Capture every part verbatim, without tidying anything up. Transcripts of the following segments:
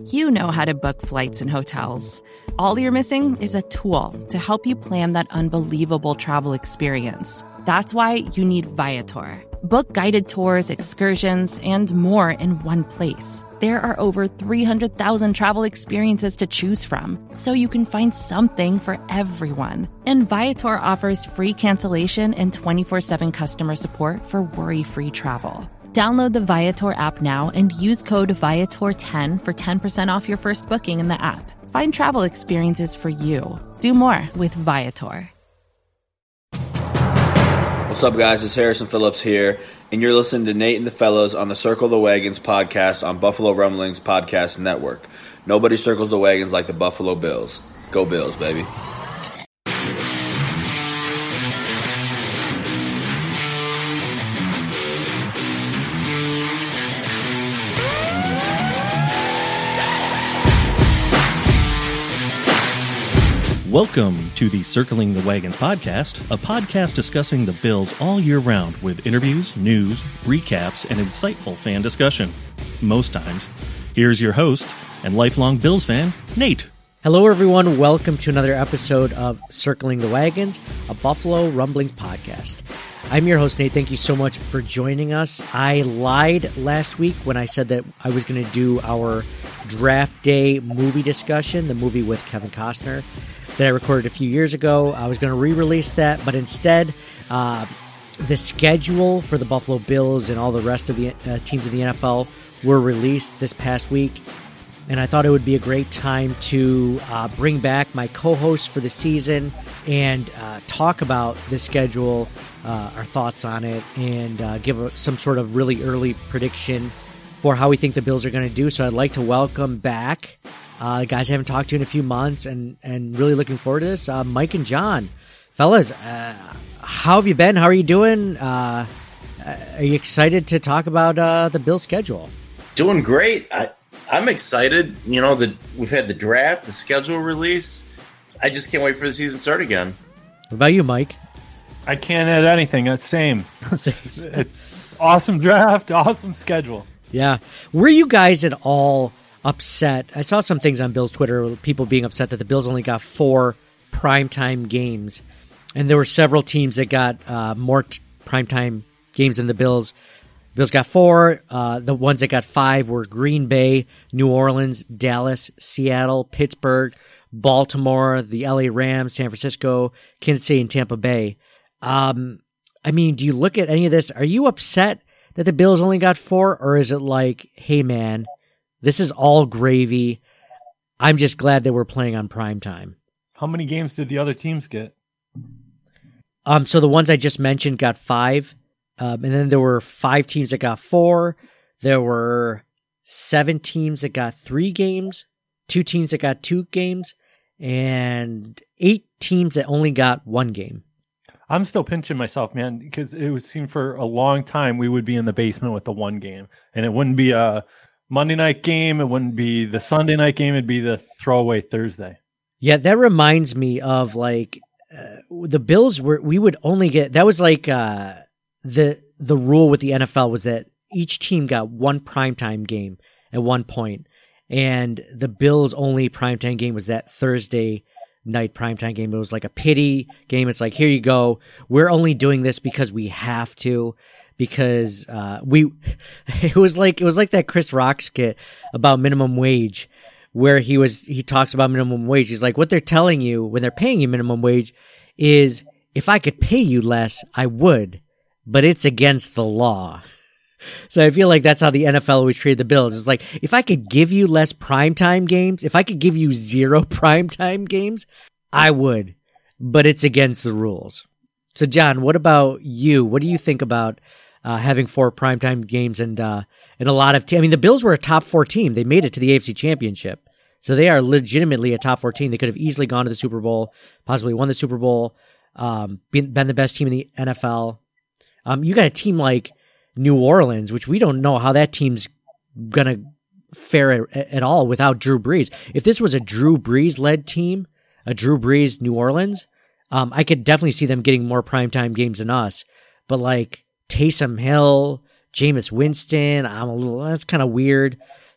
You know how to book flights and hotels. All you're missing is a tool to help you plan that unbelievable travel experience. That's why you need Viator. Book guided tours, excursions, and more in one place. There are over three hundred thousand travel experiences to choose from, so you can find something for everyone. And Viator offers free cancellation and twenty-four seven customer support for worry-free travel. Download the Viator app now and use code Viator ten for ten percent off your first booking in the app. Find travel experiences for you. Do more with Viator. What's up, guys? It's Harrison Phillips here, and you're listening to Nate and the Fellows on the Circle the Wagons podcast on Buffalo Rumblings Podcast Network. Nobody circles the wagons like the Buffalo Bills. Go Bills, baby. Welcome to the Circling the Wagons podcast, a podcast discussing the Bills all year round with interviews, news, recaps, and insightful fan discussion. Most times. Here's your host and lifelong Bills fan, Nate. Hello, everyone. Welcome to another episode of Circling the Wagons, a Buffalo Rumblings podcast. I'm your host, Nate. Thank you so much for joining us. I lied last week when I said that I was going to do our draft day movie discussion, the movie with Kevin Costner that I recorded a few years ago. I was going to re-release that, but instead, uh, the schedule for the Buffalo Bills and all the rest of the uh, teams in the N F L were released this past week, and I thought it would be a great time to uh, bring back my co-host for the season and uh, talk about the schedule, uh, our thoughts on it, and uh, give a, some sort of really early prediction for how we think the Bills are going to do. So I'd like to welcome back Uh, guys I haven't talked to in a few months, and, and really looking forward to this. Uh, Mike and John. Fellas, uh, how have you been? How are you doing? Uh, are you excited to talk about uh, the Bills schedule? Doing great. I, I'm excited. You know, the, we've had the draft, the schedule release. I just can't wait for the season to start again. What about you, Mike? I can't add anything. It's same. Awesome draft, awesome schedule. Yeah. Were you guys at all upset? I saw some things on Bills Twitter, people being upset that the Bills only got four primetime games, and there were several teams that got uh, more t- primetime games than the Bills. Bills got four. Uh, the ones that got five were Green Bay, New Orleans, Dallas, Seattle, Pittsburgh, Baltimore, the L A Rams, San Francisco, Kansas City, and Tampa Bay. Um, I mean, do you look at any of this? Are you upset that the Bills only got four, or is it like, hey man, this is all gravy. I'm just glad that we're playing on prime time. How many games did the other teams get? Um, so the ones I just mentioned got five. Um, and then there were five teams that got four. There were seven teams that got three games, two teams that got two games, and eight teams that only got one game. I'm still pinching myself, man, because it would seem for a long time we would be in the basement with the one game, and it wouldn't be a Monday night game. It wouldn't be the Sunday night game. It'd be the throwaway Thursday. Yeah, that reminds me of like uh, the Bills were, we would only get, that was like uh, the, the rule with the N F L was that each team got one primetime game at one point, and the Bills' only primetime game was that Thursday night primetime game. It was like a pity game. It's like, here you go. We're only doing this because we have to. Because uh, we, it was like it was like that Chris Rock skit about minimum wage, where he was he talks about minimum wage. He's like, what they're telling you when they're paying you minimum wage is, if I could pay you less, I would, but it's against the law. So I feel like that's how the N F L always treated the Bills. It's like, if I could give you less primetime games, if I could give you zero primetime games, I would, but it's against the rules. So John, what about you? What do you think about Uh, having four primetime games and uh, and a lot of te- I mean, the Bills were a top four team. They made it to the A F C Championship. So they are legitimately a top four team. They could have easily gone to the Super Bowl, possibly won the Super Bowl, um, been, been the best team in the N F L. Um, you got a team like New Orleans, which we don't know how that team's going to fare at, at all without Drew Brees. If this was a Drew Brees-led team, a Drew Brees New Orleans, um, I could definitely see them getting more primetime games than us. But like Taysom Hill, Jameis Winston, I'm a little, that's kind of weird.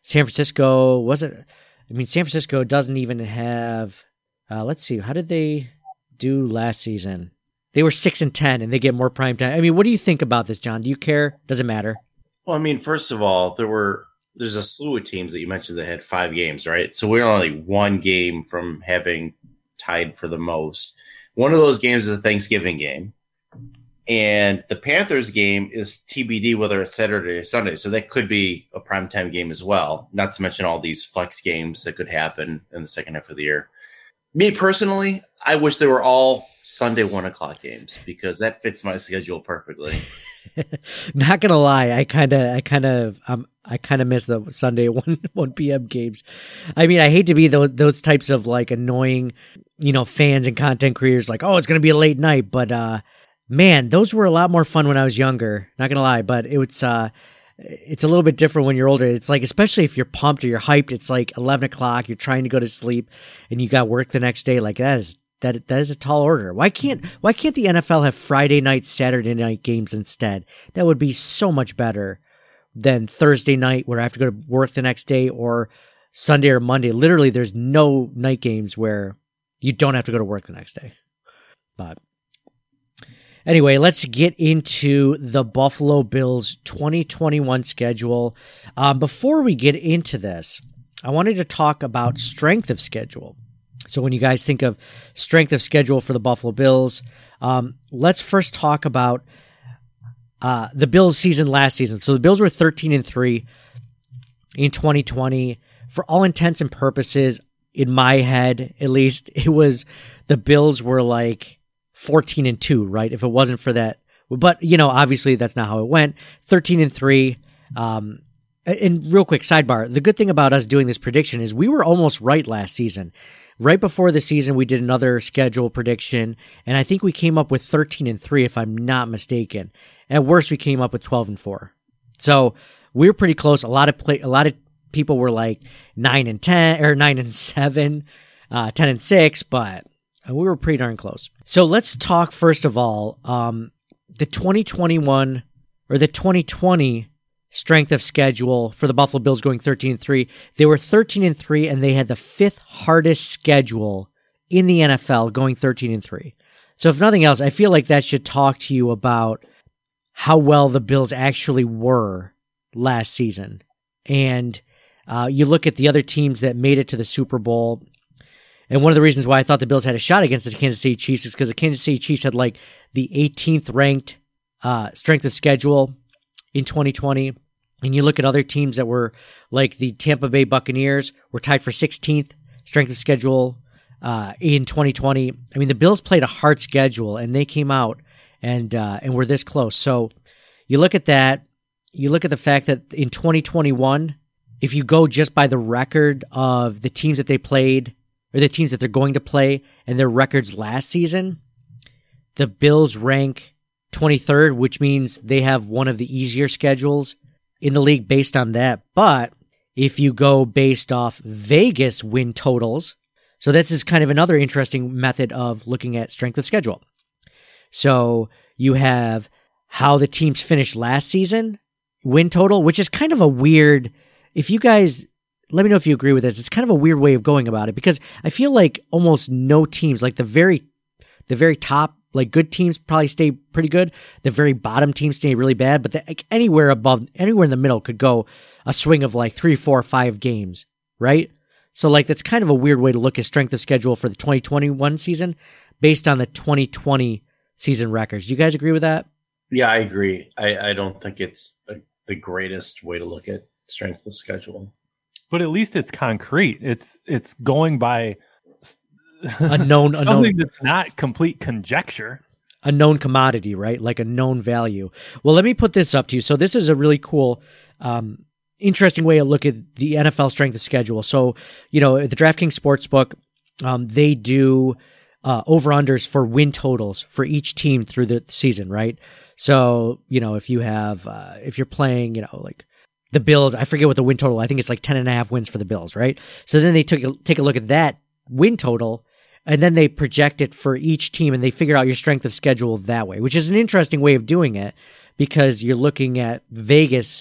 San Francisco wasn't. I mean, San Francisco doesn't even have. Uh, let's see, how did they do last season? They were six and ten, and they get more prime time. I mean, what do you think about this, John? Do you care? Does it matter? Well, I mean, first of all, there were there's a slew of teams that you mentioned that had five games, right? So we're only one game from having tied for the most. One of those games is a Thanksgiving game. And the Panthers game is T B D whether it's Saturday or Sunday. So that could be a primetime game as well. Not to mention all these flex games that could happen in the second half of the year. Me personally, I wish they were all Sunday one o'clock games because that fits my schedule perfectly. Not gonna lie, I kind of, I kind of, um, I kind of miss the Sunday one one p.m. games. I mean, I hate to be those those types of like annoying, you know, fans and content creators like, oh, it's gonna be a late night, but uh. Man, those were a lot more fun when I was younger. Not gonna lie, but it's uh, it's a little bit different when you're older. It's like, especially if you're pumped or you're hyped, it's like eleven o'clock. You're trying to go to sleep, and you got work the next day. Like that is that that is a tall order. Why can't why can't the N F L have Friday night, Saturday night games instead? That would be so much better than Thursday night, where I have to go to work the next day, or Sunday or Monday. Literally, there's no night games where you don't have to go to work the next day. But anyway, let's get into the Buffalo Bills twenty twenty-one schedule. Um, before we get into this, I wanted to talk about strength of schedule. So when you guys think of strength of schedule for the Buffalo Bills, um, let's first talk about uh, the Bills season last season. So the Bills were thirteen and three in twenty twenty. For all intents and purposes, in my head, at least, it was the Bills were like fourteen and two, right? If it wasn't for that, but you know, obviously that's not how it went. thirteen and three. Um, and real quick sidebar, the good thing about us doing this prediction is we were almost right last season. Right before the season, we did another schedule prediction, and I think we came up with thirteen and three, if I'm not mistaken. At worst, we came up with twelve and four. So we were pretty close. A lot of play, a lot of people were like nine and ten or nine and seven, uh, ten and six, but we were pretty darn close. So let's talk first of all, um, the twenty twenty-one or the twenty twenty strength of schedule for the Buffalo Bills going thirteen and three. They were thirteen and three, and they had the fifth hardest schedule in the N F L going thirteen and three. So if nothing else, I feel like that should talk to you about how well the Bills actually were last season. And uh, you look at the other teams that made it to the Super Bowl. And one of the reasons why I thought the Bills had a shot against the Kansas City Chiefs is because the Kansas City Chiefs had like the eighteenth ranked uh, strength of schedule in twenty twenty. And you look at other teams that were like the Tampa Bay Buccaneers were tied for sixteenth strength of schedule uh, in twenty twenty. I mean, the Bills played a hard schedule, and they came out and uh, and were this close. So you look at that. You look at the fact that in twenty twenty-one, if you go just by the record of the teams that they played, or the teams that they're going to play and their records last season, the Bills rank twenty-third, which means they have one of the easier schedules in the league based on that. But if you go based off Vegas win totals, so this is kind of another interesting method of looking at strength of schedule. So you have how the teams finished last season, win total, which is kind of a weird, if you guys, let me know if you agree with this. It's kind of a weird way of going about it because I feel like almost no teams, like the very, the very top, like good teams probably stay pretty good. The very bottom teams stay really bad, but the, like anywhere above, anywhere in the middle could go a swing of like three, four, five games, right? So like that's kind of a weird way to look at strength of schedule for the twenty twenty-one season based on the twenty twenty season records. Do you guys agree with that? Yeah, I agree. I, I don't think it's a, the greatest way to look at strength of schedule. But at least it's concrete. It's it's going by a known something a known, that's not complete conjecture. A known commodity, right? Like a known value. Well, let me put this up to you. So this is a really cool, um, interesting way to look at the N F L strength of schedule. So, you know, at the DraftKings Sportsbook, um, they do uh, over-unders for win totals for each team through the season, right? So, you know, if you have, uh, if you're playing, you know, like the Bills, I forget what the win total, I think it's like ten and a half wins for the Bills, right? So then they took a, take a look at that win total, and then they project it for each team, and they figure out your strength of schedule that way, which is an interesting way of doing it because you're looking at Vegas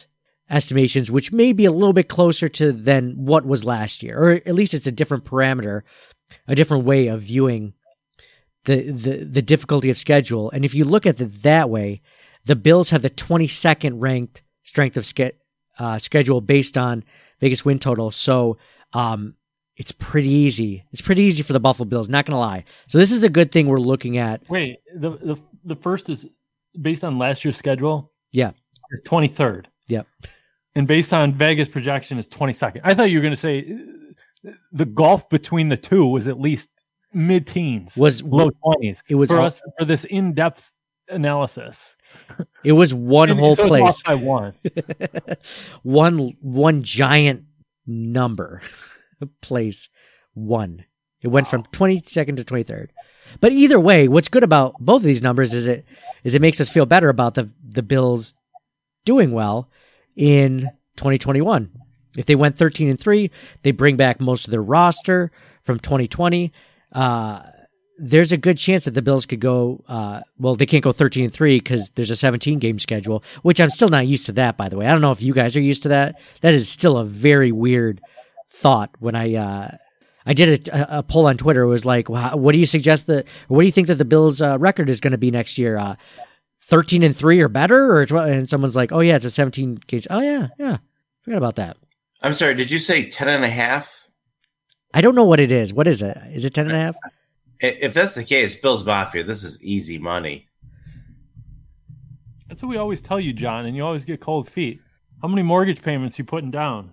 estimations, which may be a little bit closer to than what was last year, or at least it's a different parameter, a different way of viewing the the, the difficulty of schedule. And if you look at it that way, the Bills have the twenty-second ranked strength of ske- uh, schedule based on Vegas win total. So um, it's pretty easy. It's pretty easy for the Buffalo Bills, not going to lie. So this is a good thing we're looking at. Wait, the, the the first is based on last year's schedule? Yeah. It's twenty-third. Yep. And based on Vegas projection is twenty-second. I thought you were going to say the gulf between the two was at least mid-teens, was low twenties. It was for all, us for this in-depth analysis. It was one and, whole so place. I won. one one giant number place one. It went from twenty-second to twenty-third. But either way, what's good about both of these numbers is it is it makes us feel better about the the Bills doing well in twenty twenty-one. If they went thirteen and three, they bring back most of their roster from twenty twenty. Uh, there's a good chance that the Bills could go, uh, well, they can't go thirteen and three because there's a seventeen game schedule, which I'm still not used to that, by the way. I don't know if you guys are used to that. That is still a very weird thought. When I, uh, I did a, a poll on Twitter. It was like, well, what do you suggest that, what do you think that the Bills uh, record is going to be next year? Uh, thirteen and three or better? Or twelve? And someone's like, oh yeah, it's a seventeen case. Oh yeah. Yeah. Forgot about that. I'm sorry. Did you say ten and a half? I don't know what it is. What is it? Is it ten and a half? If that's the case, Bills Mafia, this is easy money. That's what we always tell you, John, and you always get cold feet. How many mortgage payments you putting down?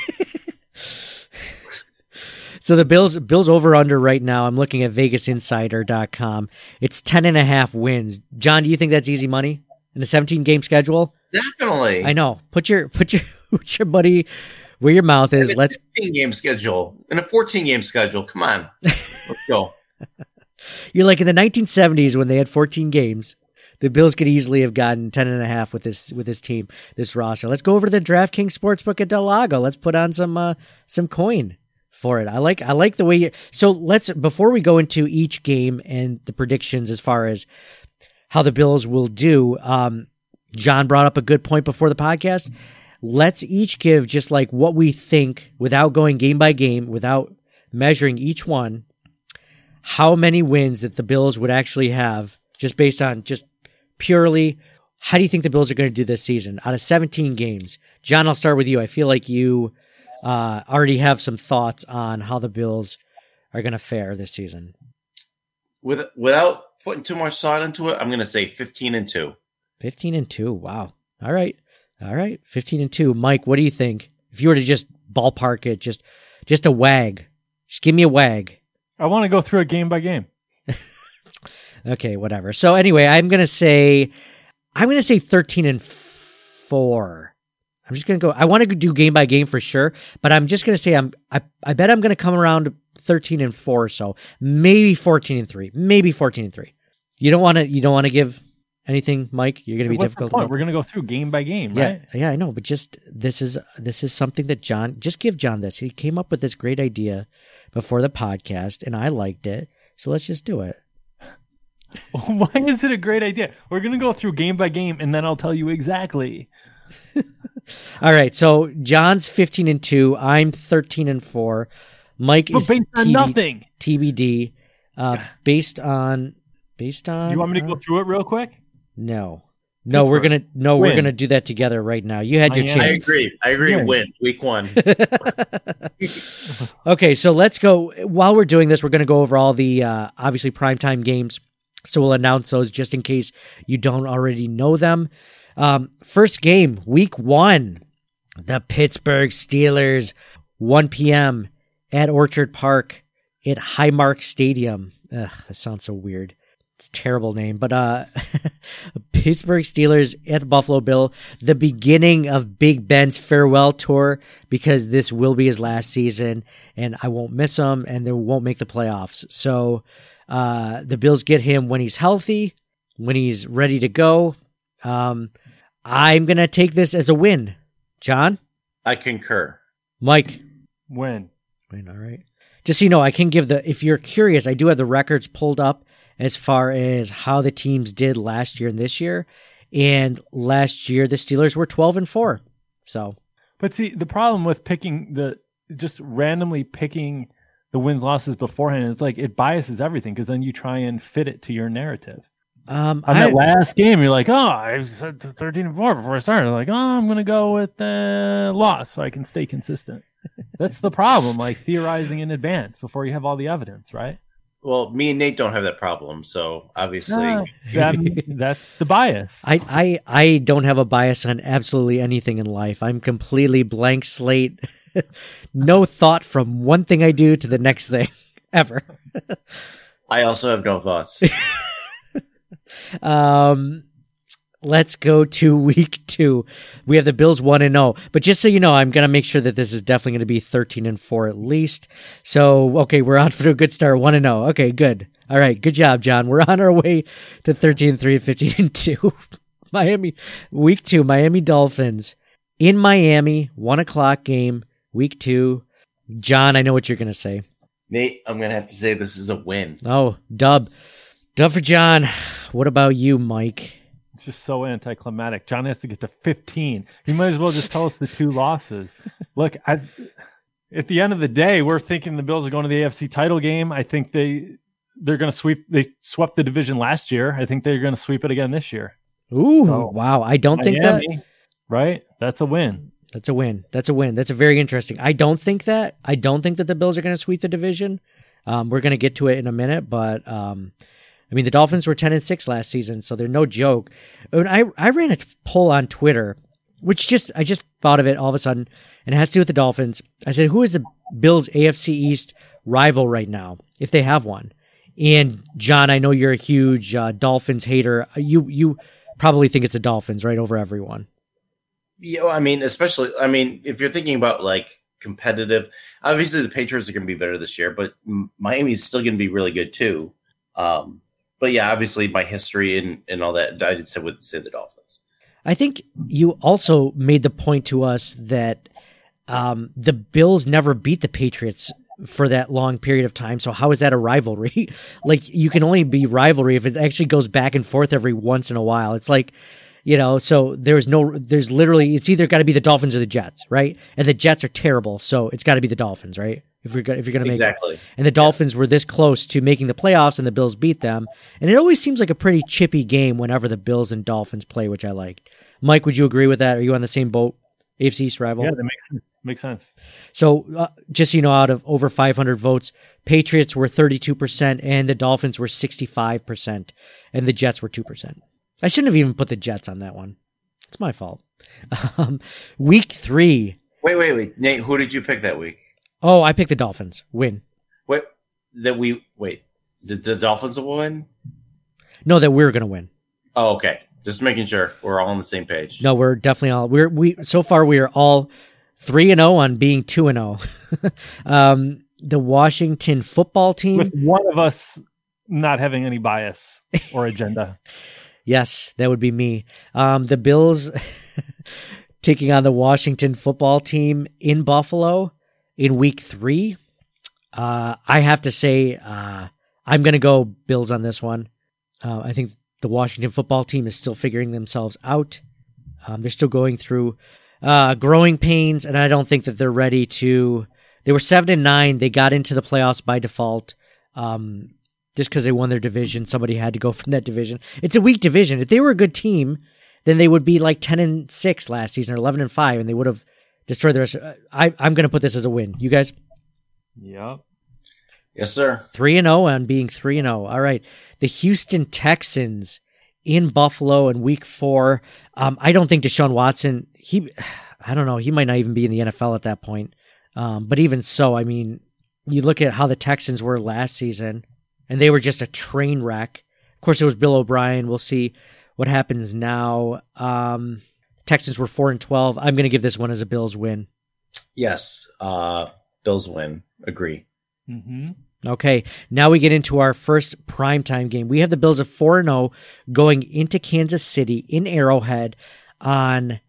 So the Bills Bills over under right now, I'm looking at Vegas Insider dot com. It's ten and a half wins. John, do you think that's easy money in a seventeen game schedule? Definitely. I know. Put your put your put your buddy where your mouth is. In a Let's sixteen game schedule. In a fourteen game schedule. Come on. Let's go. You're like in the nineteen seventies when they had fourteen games. The Bills could easily have gotten ten and a half with this with this team, this roster. Let's go over to the DraftKings Sportsbook at Del Lago. Let's put on some uh, some coin for it. I like I like the way you. So let's before we go into each game and the predictions as far as how the Bills will do. Um, John brought up a good point before the podcast. Let's each give just like what we think without going game by game, without measuring each one. How many wins that the Bills would actually have just based on just purely how do you think the Bills are going to do this season out of seventeen games? John, I'll start with you. I feel like you uh, already have some thoughts on how the Bills are going to fare this season. With without putting too much thought into it, I'm going to say fifteen and two. fifteen and two. Wow. All right. All right. fifteen and two. Mike, what do you think? If you were to just ballpark it, just just a wag. Just give me a wag. I want to go through it game by game. Okay, whatever. So anyway, I'm going to say, I'm going to say thirteen and four. I'm just going to go, I want to do game by game for sure, but I'm just going to say, I'm, I, I bet I'm going to come around thirteen and four or so. Maybe fourteen and three. Maybe fourteen and three. You don't want to, you don't want to give anything, Mike? You're going to be What's difficult. the point? We're going to go through game by game, yeah, right? Yeah, I know, but just, this is, this is something that John, just give John this. He came up with this great idea before the podcast and I liked it. So let's just do it. Why is it a great idea? We're going to go through game by game and then I'll tell you exactly. All right. So John's fifteen and two. I'm thirteen and four. Mike but is based on T B- nothing. T B D. Uh, based on, based on, You want me to uh, go through it real quick? No, no, we're Pittsburgh. going to, no, we're Win. going to do that together right now. You had your Miami. I chance. agree. I agree. Yeah. Win week one. Okay. So let's go. While we're doing this, we're going to go over all the, uh, obviously primetime games. So we'll announce those just in case you don't already know them. Um, first game, week one, the Pittsburgh Steelers, one p.m. at Orchard Park at Highmark Stadium. Ugh, that sounds so weird. It's a terrible name, but uh, Pittsburgh Steelers at the Buffalo Bill, the beginning of Big Ben's farewell tour, because this will be his last season, and I won't miss him, and they won't make the playoffs. So uh, the Bills get him when he's healthy, when he's ready to go. Um, I'm going to take this as a win. John? I concur. Mike? Win. Win, all right. Just so you know, I can give the, if you're curious, I do have the records pulled up as far as how the teams did last year and this year. And last year, the Steelers were twelve and four. So, but see, the problem with picking the just randomly picking the wins losses beforehand is like it biases everything because then you try and fit it to your narrative. um, On I, that last game, you're like, oh, I said thirteen and four before I started. Like, oh, I'm going to go with the loss so I can stay consistent. That's the problem, like theorizing in advance before you have all the evidence, right? Well, me and Nate don't have that problem, so obviously. No, that, that's the bias. I, I, I don't have a bias on absolutely anything in life. I'm completely blank slate. No thought from one thing I do to the next thing, ever. I also have no thoughts. Um, let's go to week two. We have the Bills one and zero. But just so you know, I'm gonna make sure that this is definitely gonna be thirteen and four at least. So okay, we're on for a good start, one and zero. Okay, good. All right, good job, John. We're on our way to thirteen and three and fifteen and two. Miami, week two, Miami Dolphins in Miami, one o'clock game, week two. John, I know what you're gonna say. Nate, I'm going to have to say this is a win. Oh, dub. Dub for John. What about you, Mike? It's just so anticlimactic. John has to get to fifteen. You might as well just tell us the two losses. Look, I, at the end of the day, we're thinking the Bills are going to the A F C title game. I think they, they're going to sweep. They swept the division last year. I think they're going to sweep it again this year. Ooh, So, wow. I don't think that. Miami, right? That's a win. That's a win. That's a win. That's a very interesting. I don't think that. I don't think that the Bills are going to sweep the division. Um, we're going to get to it in a minute, but um, I mean, the Dolphins were ten and six last season, so they're no joke. And I I ran a poll on Twitter, which just I just thought of it all of a sudden, and it has to do with the Dolphins. I said, who is the Bills' A F C East rival right now, if they have one? And John, I know you're a huge uh, Dolphins hater. You you probably think it's the Dolphins right over everyone. Yeah, I mean, especially, I mean, if you're thinking about like competitive, obviously the Patriots are going to be better this year, but Miami is still going to be really good too. Um, but yeah, obviously by history and, and all that, I just would say the Dolphins. I think you also made the point to us that um, the Bills never beat the Patriots for that long period of time. So how is that a rivalry? Like you can only be rivalry if it actually goes back and forth every once in a while. It's like, you know, so there's no, there's literally, it's either got to be the Dolphins or the Jets, right? And the Jets are terrible, so it's got to be the Dolphins, right? If you're gonna, if you're going to make exactly. it. And the Dolphins yes. were this close to making the playoffs, and the Bills beat them. And it always seems like a pretty chippy game whenever the Bills and Dolphins play, which I like. Mike, would you agree with that? Are you on the same boat? A F C East rival? Yeah, that makes sense. Makes sense. So, uh, just so you know, out of over five hundred votes, Patriots were thirty-two percent, and the Dolphins were sixty-five percent, and the Jets were two percent. I shouldn't have even put the Jets on that one. It's my fault. Um, week three. Wait, wait, wait. Nate, who did you pick that week? Oh, I picked the Dolphins. Win. Wait, that we, wait, did the Dolphins win? No, that we're going to win. Oh, okay. Just making sure we're all on the same page. No, we're definitely all, we're, we, so far we are all three and oh on being two and oh. um, the Washington football team. With one of us not having any bias or agenda. Yes, that would be me. Um, the Bills taking on the Washington football team in Buffalo in week three. Uh, I have to say, uh, I'm going to go Bills on this one. Uh, I think the Washington football team is still figuring themselves out. Um, they're still going through uh, growing pains, and I don't think that they're ready to. They were seven and nine. They got into the playoffs by default. Um, Just because they won their division, somebody had to go from that division. It's a weak division. If they were a good team, then they would be like ten and six last season or eleven and five, and they would have destroyed the rest. I, I'm going to put this as a win. You guys? Yep. Yes, sir. three and oh on being three and oh. All right. The Houston Texans in Buffalo in week four. Um, I don't think Deshaun Watson, he, I don't know, he might not even be in the N F L at that point. Um, but even so, I mean, you look at how the Texans were last season, and they were just a train wreck. Of course, it was Bill O'Brien. We'll see what happens now. Um, Texans were four and twelve. I'm going to give this one as a Bills win. Yes. Uh, Bills win. Agree. Mm-hmm. Okay, now we get into our first primetime game. We have the Bills of four and oh going into Kansas City in Arrowhead on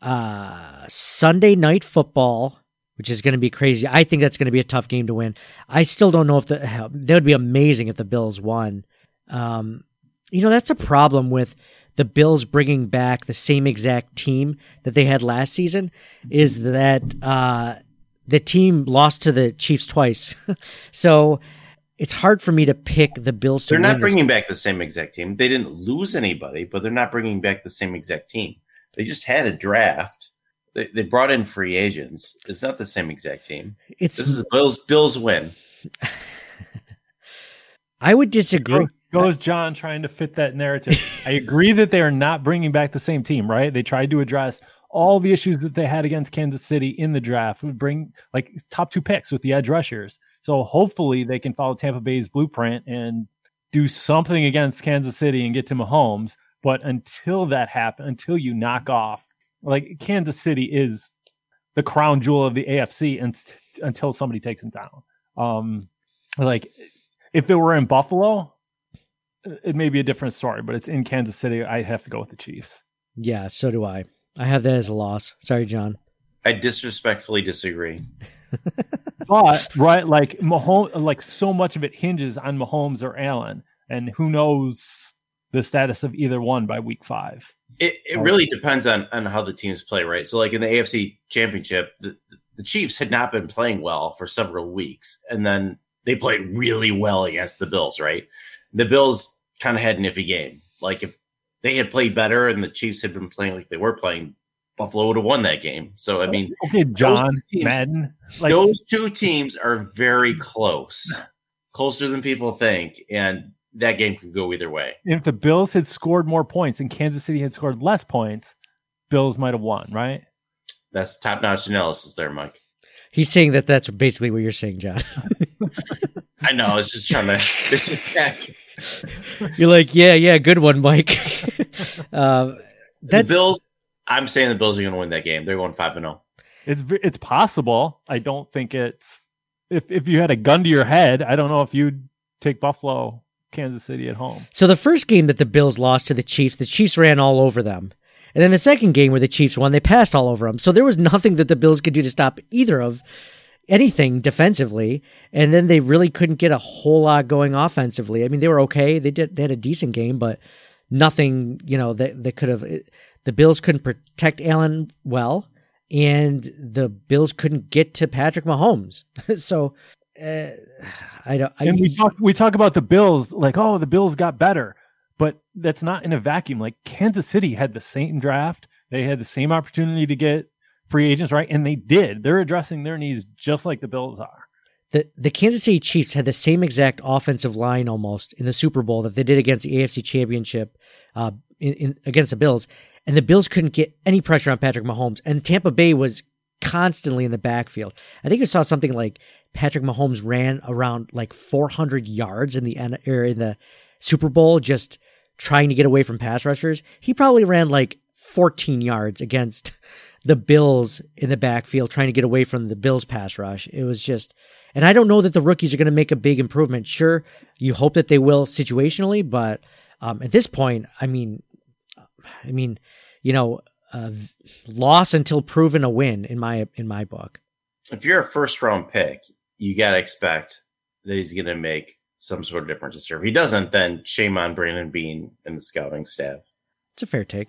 uh, Sunday Night Football, which is going to be crazy. I think that's going to be a tough game to win. I still don't know if the that would be amazing if the Bills won. Um, you know, that's a problem with the Bills bringing back the same exact team that they had last season is that uh, the team lost to the Chiefs twice. So it's hard for me to pick the Bills to They're win not bringing this. back the same exact team. They didn't lose anybody, but they're not bringing back the same exact team. They just had a draft. They, they brought in free agents. It's not the same exact team. It's This is Bills. Bills win. I would disagree. Goes John trying to fit that narrative. I agree that they are not bringing back the same team, right? They tried to address all the issues that they had against Kansas City in the draft, would bring like top two picks with the edge rushers. So hopefully they can follow Tampa Bay's blueprint and do something against Kansas City and get to Mahomes. But until that happens, until you knock off, like Kansas City is the crown jewel of the A F C and, until somebody takes them down. Um, like if it were in Buffalo, it may be a different story, but it's in Kansas City. I have to go with the Chiefs. Yeah, so do I. I have that as a loss. Sorry, John. I disrespectfully disagree. But right, like Mahomes, like so much of it hinges on Mahomes or Allen, and who knows the status of either one by week five. It, it really depends on, on how the teams play, right? So, like in the A F C Championship, the, the Chiefs had not been playing well for several weeks, and then they played really well against the Bills, right? The Bills kind of had an iffy game. Like if they had played better and the Chiefs had been playing like they were playing, Buffalo would have won that game. So, I mean, okay, John teams, Madden, like, those two teams are very close, closer than people think, and that game could go either way. if the Bills had scored more points and Kansas City had scored less points, Bills might have won, right? That's top-notch analysis there, Mike. He's saying that that's basically what you're saying, John. I know. I was just trying to distract. You're like, yeah, yeah, good one, Mike. uh, that's The Bills, I'm saying the Bills are going to win that game. They're going five and oh. It's v- it's possible. I don't think it's if if you had a gun to your head, I don't know if you'd take Buffalo, Kansas City at home. So the first game that the Bills lost to the Chiefs, the Chiefs ran all over them. And then the second game where the Chiefs won, they passed all over them. So there was nothing that the Bills could do to stop either of anything defensively. And then they really couldn't get a whole lot going offensively. I mean, they were okay. They did, they had a decent game, but nothing, you know, that, that could have, the Bills couldn't protect Allen well, and the Bills couldn't get to Patrick Mahomes. so, uh, I don't, I, And we talk we talk about the Bills like, oh, the Bills got better, but that's not in a vacuum. Like Kansas City had the same draft, they had the same opportunity to get free agents, right? And they did. They're addressing their needs just like the Bills are. The the Kansas City Chiefs had the same exact offensive line almost in the Super Bowl that they did against the A F C Championship uh, in, in against the Bills, and the Bills couldn't get any pressure on Patrick Mahomes, and Tampa Bay was constantly in the backfield. I think I saw something like Patrick Mahomes ran around like four hundred yards in the or in the Super Bowl just trying to get away from pass rushers. He probably ran like fourteen yards against the Bills in the backfield trying to get away from the Bills pass rush. It was just, and I don't know that the rookies are going to make a big improvement. Sure, you hope that they will situationally, but um, at this point, I mean, I mean, you know, uh, loss until proven a win in my in my book. If you're a first round pick, you got to expect that he's going to make some sort of difference this year. If he doesn't, then shame on Brandon Beane and the scouting staff. It's a fair take.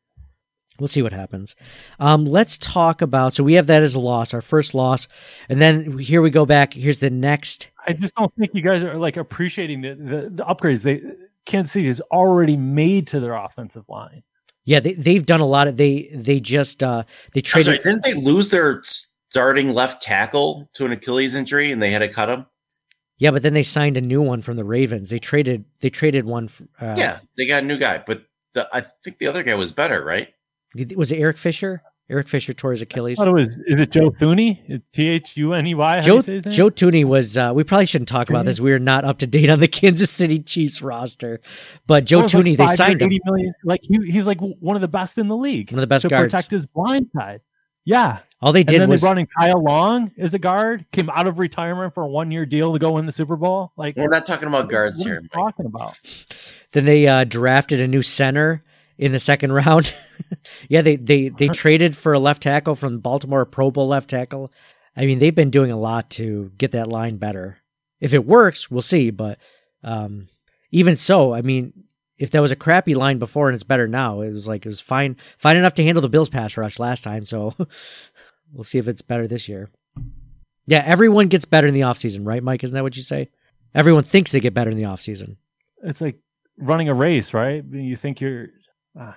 We'll see what happens. Um, let's talk about, so we have that as a loss, our first loss. And then here we go back. Here's the next. I just don't think you guys are like appreciating the, the, the upgrades they Kansas City has already made to their offensive line. Yeah, they, they've done a lot of, they, they just, uh, they I'm traded. sorry, didn't they lose their starting left tackle to an Achilles injury and they had to cut him? Yeah, but then they signed a new one from the Ravens. They traded, they traded one. Uh, Yeah, they got a new guy, but the, I think the other guy was better, right? Was it Eric Fisher? Eric Fisher tore his I Achilles. thought it was, is it Joe Thuney? T H U N E Y? How do Joe, you say his name? Joe Tooney was, uh, we probably shouldn't talk about this. We're not up to date on the Kansas City Chiefs roster. But Joe Well, it's like Tooney, they five signed year, him. eighty million. Like he, he's like one of the best in the league. One of the best to guards. protect his blind side. Yeah. All they And did then was. they brought in Kyle Long as a guard, came out of retirement for a one year deal to go win the Super Bowl. Like We're not talking about guards what are here, you Mike. talking about? Then they uh, drafted a new center in the second round. yeah, they they they traded for a left tackle from Baltimore, a Pro Bowl left tackle. I mean, they've been doing a lot to get that line better. If it works, we'll see. But um, even so, I mean, if that was a crappy line before and it's better now, it was like it was fine, fine enough to handle the Bills pass rush last time. So we'll see if it's better this year. Yeah, everyone gets better in the offseason, right, Mike? Isn't that what you say? Everyone thinks they get better in the offseason. It's like running a race, right? You think you're. Ah.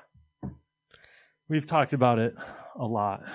We've talked about it a lot.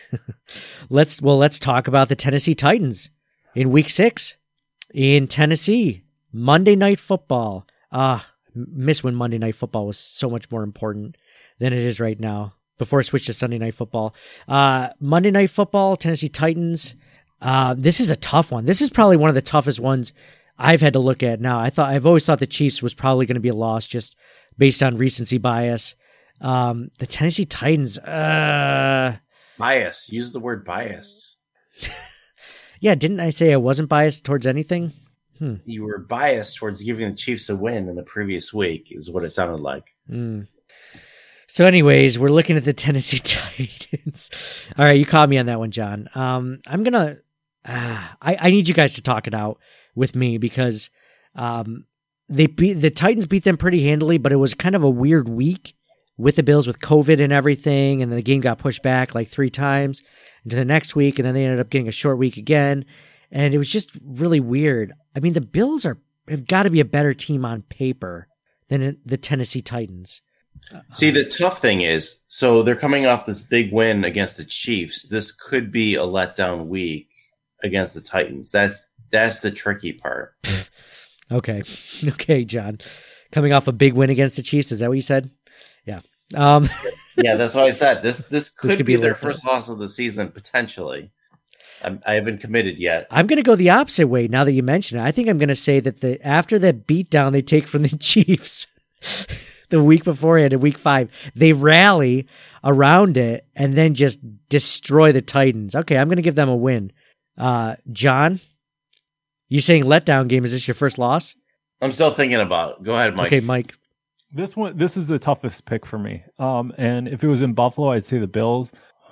let's well, let's talk about the Tennessee Titans in Week Six in Tennessee. Monday Night Football. Ah. Miss when Monday Night Football was so much more important than it is right now before it switched to Sunday Night Football. Uh, Monday Night Football, Tennessee Titans. Uh, this is a tough one. This is probably one of the toughest ones I've had to look at now. I thought, I've always thought the Chiefs was probably going to be a loss just based on recency bias. Um, the Tennessee Titans, uh, bias. Use the word biased. Yeah. Didn't I say I wasn't biased towards anything? Hmm. You were biased towards giving the Chiefs a win in the previous week, is what it sounded like. Mm. So, anyways, we're looking at the Tennessee Titans. All right, you caught me on that one, John. Um, I'm gonna. Uh, I I need you guys to talk it out with me because um, they beat the Titans beat them pretty handily, but it was kind of a weird week with the Bills with COVID and everything, and the game got pushed back like three times into the next week, and then they ended up getting a short week again. And it was just really weird. I mean, the Bills are have got to be a better team on paper than the Tennessee Titans. See, the tough thing is, so they're coming off this big win against the Chiefs. This could be a letdown week against the Titans. That's that's the tricky part. Okay. Okay, John. Coming off a big win against the Chiefs, is that what you said? Yeah. Um, yeah, that's what I said. This this could, this could be, be their letdown. first loss of the season, potentially. I'm, I haven't committed yet. I'm going to go the opposite way now that you mention it. I think I'm going to say that the after that beatdown they take from the Chiefs the week beforehand in week five, they rally around it and then just destroy the Titans. Okay, I'm going to give them a win. Uh, John, you saying letdown game? Is this your first loss? I'm still thinking about it. Go ahead, Mike. Okay, Mike. This one, this is the toughest pick for me. Um, and if it was in Buffalo, I'd say the Bills.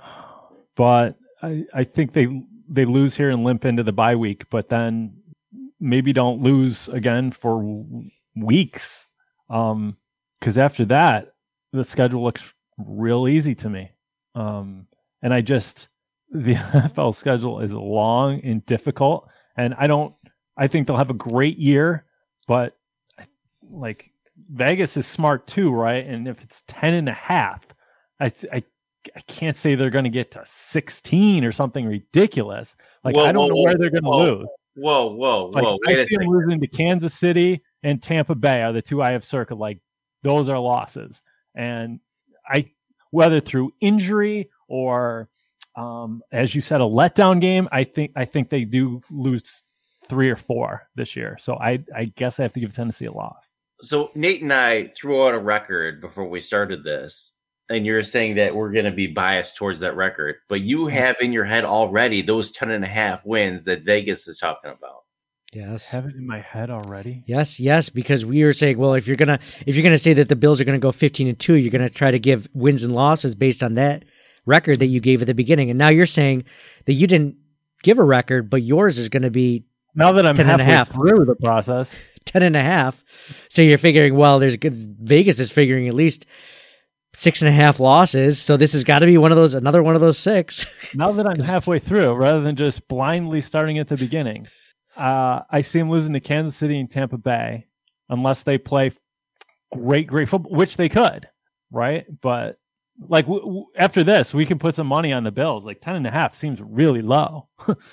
But I, I think they they lose here and limp into the bye week, but then maybe don't lose again for weeks. Um, because after that, the schedule looks real easy to me. Um, and I just the N F L schedule is long and difficult, and I don't. I think they'll have a great year, but like Vegas is smart too, right? And if it's ten and a half, I I. I can't say they're going to get to sixteen or something ridiculous. Like, whoa, I don't whoa, know whoa, where they're going to whoa, lose. Whoa, whoa, Like, whoa. I Wait a see them second. losing to Kansas City and Tampa Bay are the two I have circled. Like, those are losses. And I, whether through injury or, um, as you said, a letdown game, I think, I think they do lose three or four this year. So I, I guess I have to give Tennessee a loss. So Nate and I threw out a record before we started this. And you're saying that we're going to be biased towards that record, but you have in your head already those ten and a half wins that Vegas is talking about. Yes. I have it in my head already. Yes, yes, because we were saying, well, if you're gonna if you're gonna say that the Bills are gonna go fifteen and two, you're gonna try to give wins and losses based on that record that you gave at the beginning, and now you're saying that you didn't give a record, but yours is gonna be Now that I'm ten and a halfway half. through the process, ten and a half. So you're figuring, well, there's good. Vegas is figuring at least six and a half losses. So this has got to be one of those, another one of those six. now that I'm halfway through, rather than just blindly starting at the beginning, uh, I see them losing to Kansas City and Tampa Bay unless they play great, great football, which they could, right? But like w- w- after this, we can put some money on the Bills. Like ten and a half seems really low.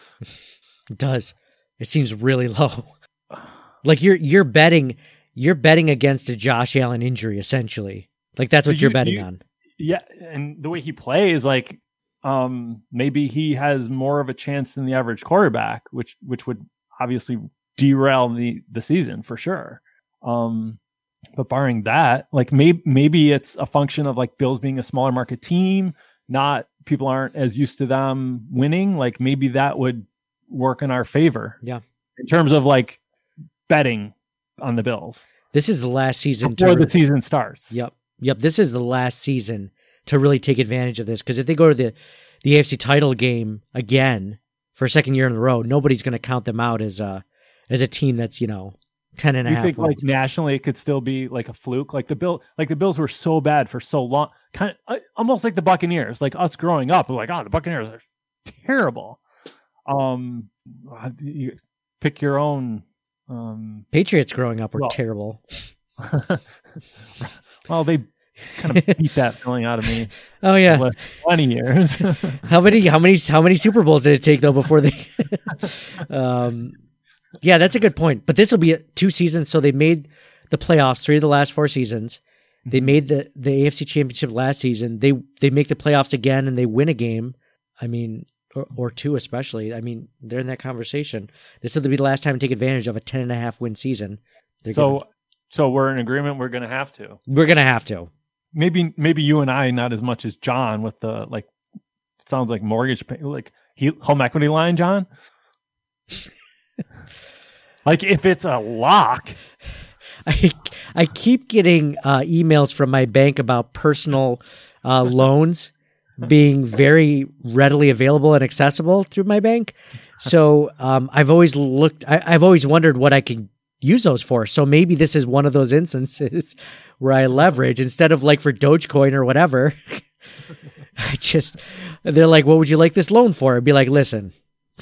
It does. It seems really low. Like you're you're betting you're betting against a Josh Allen injury essentially. Like that's what So you're you- betting you- on. Yeah, and the way he plays, like um, maybe he has more of a chance than the average quarterback, which which would obviously derail the the season for sure. Um, but barring that, like maybe maybe it's a function of like Bills being a smaller market team, not people aren't as used to them winning. Like maybe that would work in our favor. Yeah. In terms of like betting on the Bills This is the last season before to the season starts. Yep. Yep. This is the last season to really take advantage of this. Because if they go to the, the A F C title game again for a second year in a row, nobody's going to count them out as a, as a team that's, you know, ten and a You half think wins. like nationally it could still be like a fluke? Like the Bill, like the Bills were so bad for so long, kind of almost like the Buccaneers. Like us growing up, we're like, oh, the Buccaneers are terrible. Um, you pick your own. Um, Patriots growing up were well, terrible. well, they kind of beat that feeling out of me. Oh yeah, the last twenty years. how many? How many? How many Super Bowls did it take though before they? um, yeah, that's a good point. But this will be two seasons, so they made the playoffs three of the last four seasons. They made the, the A F C Championship last season. They they make the playoffs again and they win a game. I mean, or, or two especially. I mean, they're in that conversation. This will be the last time to take advantage of a ten and a half win season. They're so, gonna, so we're in agreement. We're going to have to. We're gonna have to. Maybe maybe you and I, not as much as John with the like. Sounds like mortgage pay, like he, home equity line, John. Like if it's a lock. I I keep getting uh, emails from my bank about personal uh, loans being very readily available and accessible through my bank. So um, I've always looked. I, I've always wondered what I could use those for. So maybe this is one of those instances where I leverage instead of like for Dogecoin or whatever. I just they're like, "What would you like this loan for?" I'd be like, "Listen."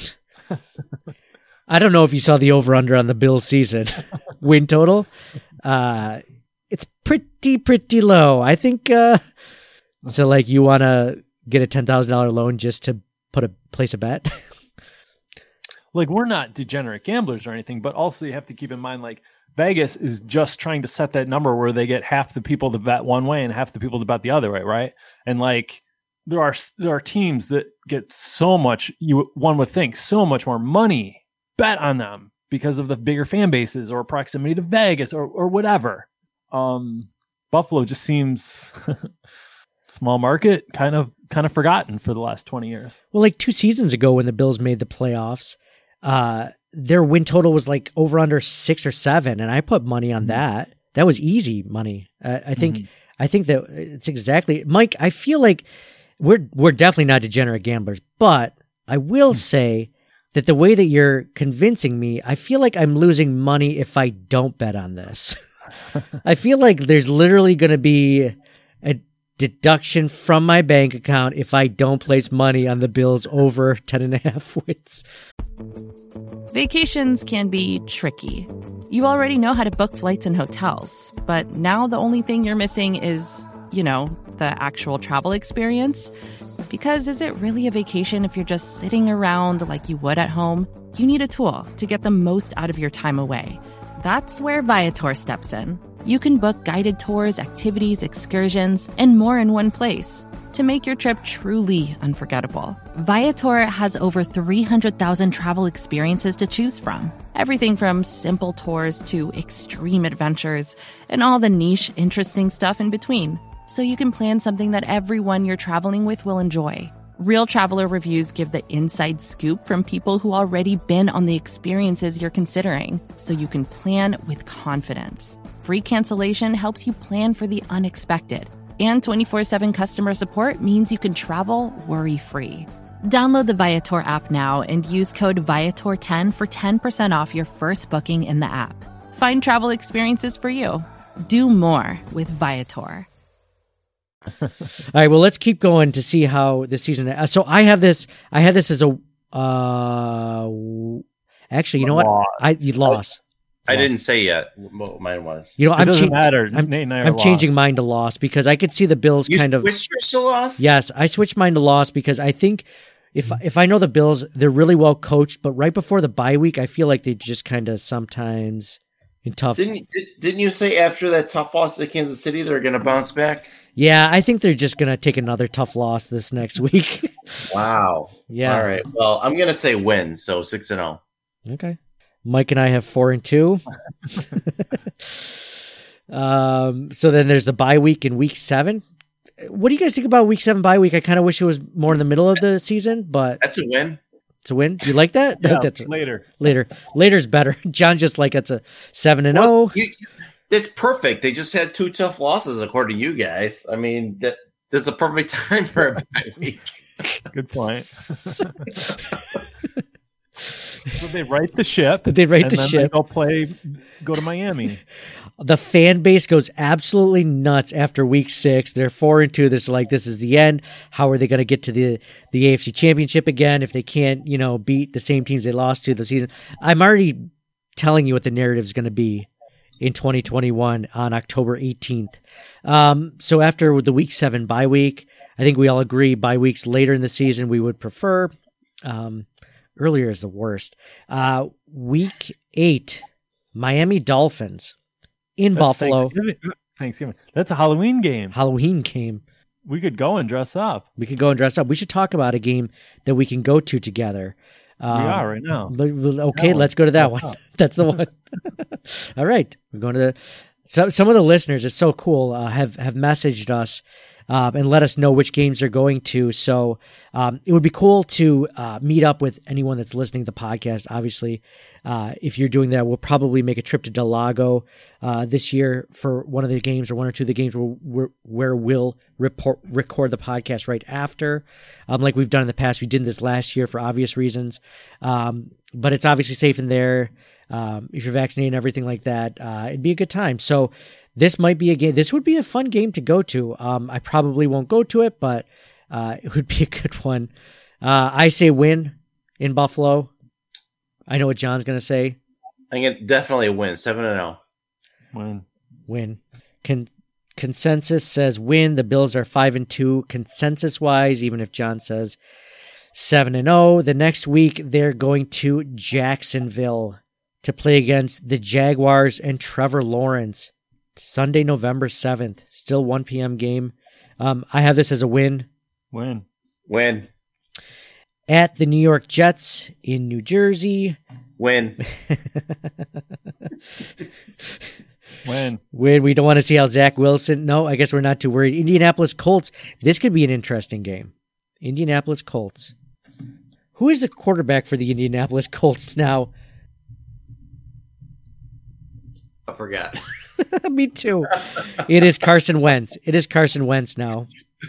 I don't know if you saw the over-under on the Bills season win total. Uh, it's pretty, pretty low. I think, uh, so like you want to get a ten thousand dollars loan just to put a place a bet? Like we're not degenerate gamblers or anything, but also you have to keep in mind, like Vegas is just trying to set that number where they get half the people to bet one way and half the people to bet the other way. Right. And like, there are, there are teams that get so much, you, one would think so much more money bet on them because of the bigger fan bases or proximity to Vegas or, or whatever. Um, Buffalo just seems small market, kind of, kind of forgotten for the last twenty years. Well, like two seasons ago when the Bills made the playoffs, uh, their win total was like over under six or seven. And I put money on that. That was easy money. Uh, I think, mm-hmm. I think that it's exactly Mike. I feel like we're, we're definitely not degenerate gamblers, but I will mm-hmm. say that the way that you're convincing me, I feel like I'm losing money if I don't bet on this. I feel like there's literally going to be a deduction from my bank account if I don't place money on the Bills over ten and a half wins. Vacations can be tricky. You already know how to book flights and hotels, but now the only thing you're missing is, you know, the actual travel experience. Because is it really a vacation if you're just sitting around like you would at home? You need a tool to get the most out of your time away. That's where Viator steps in. You can book guided tours, activities, excursions, and more in one place to make your trip truly unforgettable. Viator has over three hundred thousand travel experiences to choose from. Everything from simple tours to extreme adventures and all the niche, interesting stuff in between. So you can plan something that everyone you're traveling with will enjoy. Real traveler reviews give the inside scoop from people who already been on the experiences you're considering, so you can plan with confidence. Free cancellation helps you plan for the unexpected. And twenty-four seven customer support means you can travel worry-free. Download the Viator app now and use code Viator ten for ten percent off your first booking in the app. Find travel experiences for you. Do more with Viator. All right, well, let's keep going to see how this season. Uh, so I have this. I have this as a. Uh, actually, you know what? I you lost. I, I didn't say yet what mine was. You know, it I'm doesn't cha- matter. I'm, Nate and I are I'm changing lost. mine to loss because I could see the Bills You kind of. switched yours to loss? Yes, I switched mine to loss because I think if if I know the Bills, they're really well coached, but right before the bye week, I feel like they just kind of sometimes in tough. Didn't didn't you say after that tough loss to Kansas City they're going to bounce back? Yeah, I think they're just going to take another tough loss this next week. Wow. Yeah. All right. Well, I'm going to say win, so six and oh. Okay. Mike and I have four and two. um, so then there's the bye week in week seven. What do you guys think about week seven bye week? I kind of wish it was more in the middle of the season, but That's a win. it's a win. You like that? Yeah, That's a, later. later. Later's better. John just like it's a seven and Well, oh. you, it's perfect. They just had two tough losses, according to you guys. I mean, that this is a perfect time for a bye week. Good point. So they right the ship. They right and the then ship. They go play, go to Miami. The fan base goes absolutely nuts after week six. They're four and two. This is like, this is the end. How are they going to get to the, the A F C Championship again if they can't, you know, beat the same teams they lost to the season? I'm already telling you what the narrative is going to be in twenty twenty-one on October eighteenth. Um, so after the week seven bye week, I think we all agree bye weeks later in the season we would prefer. Um, earlier is the worst. Uh, week eight, Miami Dolphins. In That's Buffalo. Thanksgiving. Thanksgiving. That's a Halloween game. Halloween game. We could go and dress up. We could go and dress up. We should talk about a game that we can go to together. Um, we are right now. Okay, That let's go to that What's one. up? That's the one. All right. We're going to the. So, some of the listeners, it's so cool, uh, have, have messaged us um, and let us know which games they're going to. So um, it would be cool to uh, meet up with anyone that's listening to the podcast. Obviously, uh, if you're doing that, we'll probably make a trip to Del Lago uh, this year for one of the games or one or two of the games where, where, where we'll report, record the podcast right after. Um, like we've done in the past. We did this last year for obvious reasons. Um, but it's obviously safe in there. Um, if you're vaccinated and everything like that, uh, it'd be a good time. So this might be a game. This would be a fun game to go to. Um, I probably won't go to it, but uh, it would be a good one. Uh, I say win in Buffalo. I know what John's going to say. I think it definitely a win. seven and oh. When Win. Con- consensus says win. The Bills are five and two consensus wise, even if John says seven and oh. The next week, they're going to Jacksonville to play against the Jaguars and Trevor Lawrence. Sunday, November seventh. Still one p.m. game. Um, I have this as a win. when Win. At the New York Jets in New Jersey. Win. when Win. We don't want to see how Zach Wilson. No, I guess we're not too worried. Indianapolis Colts. This could be an interesting game. Indianapolis Colts. Who is the quarterback for the Indianapolis Colts now? I forgot. Me too. It is Carson Wentz. It is Carson Wentz now.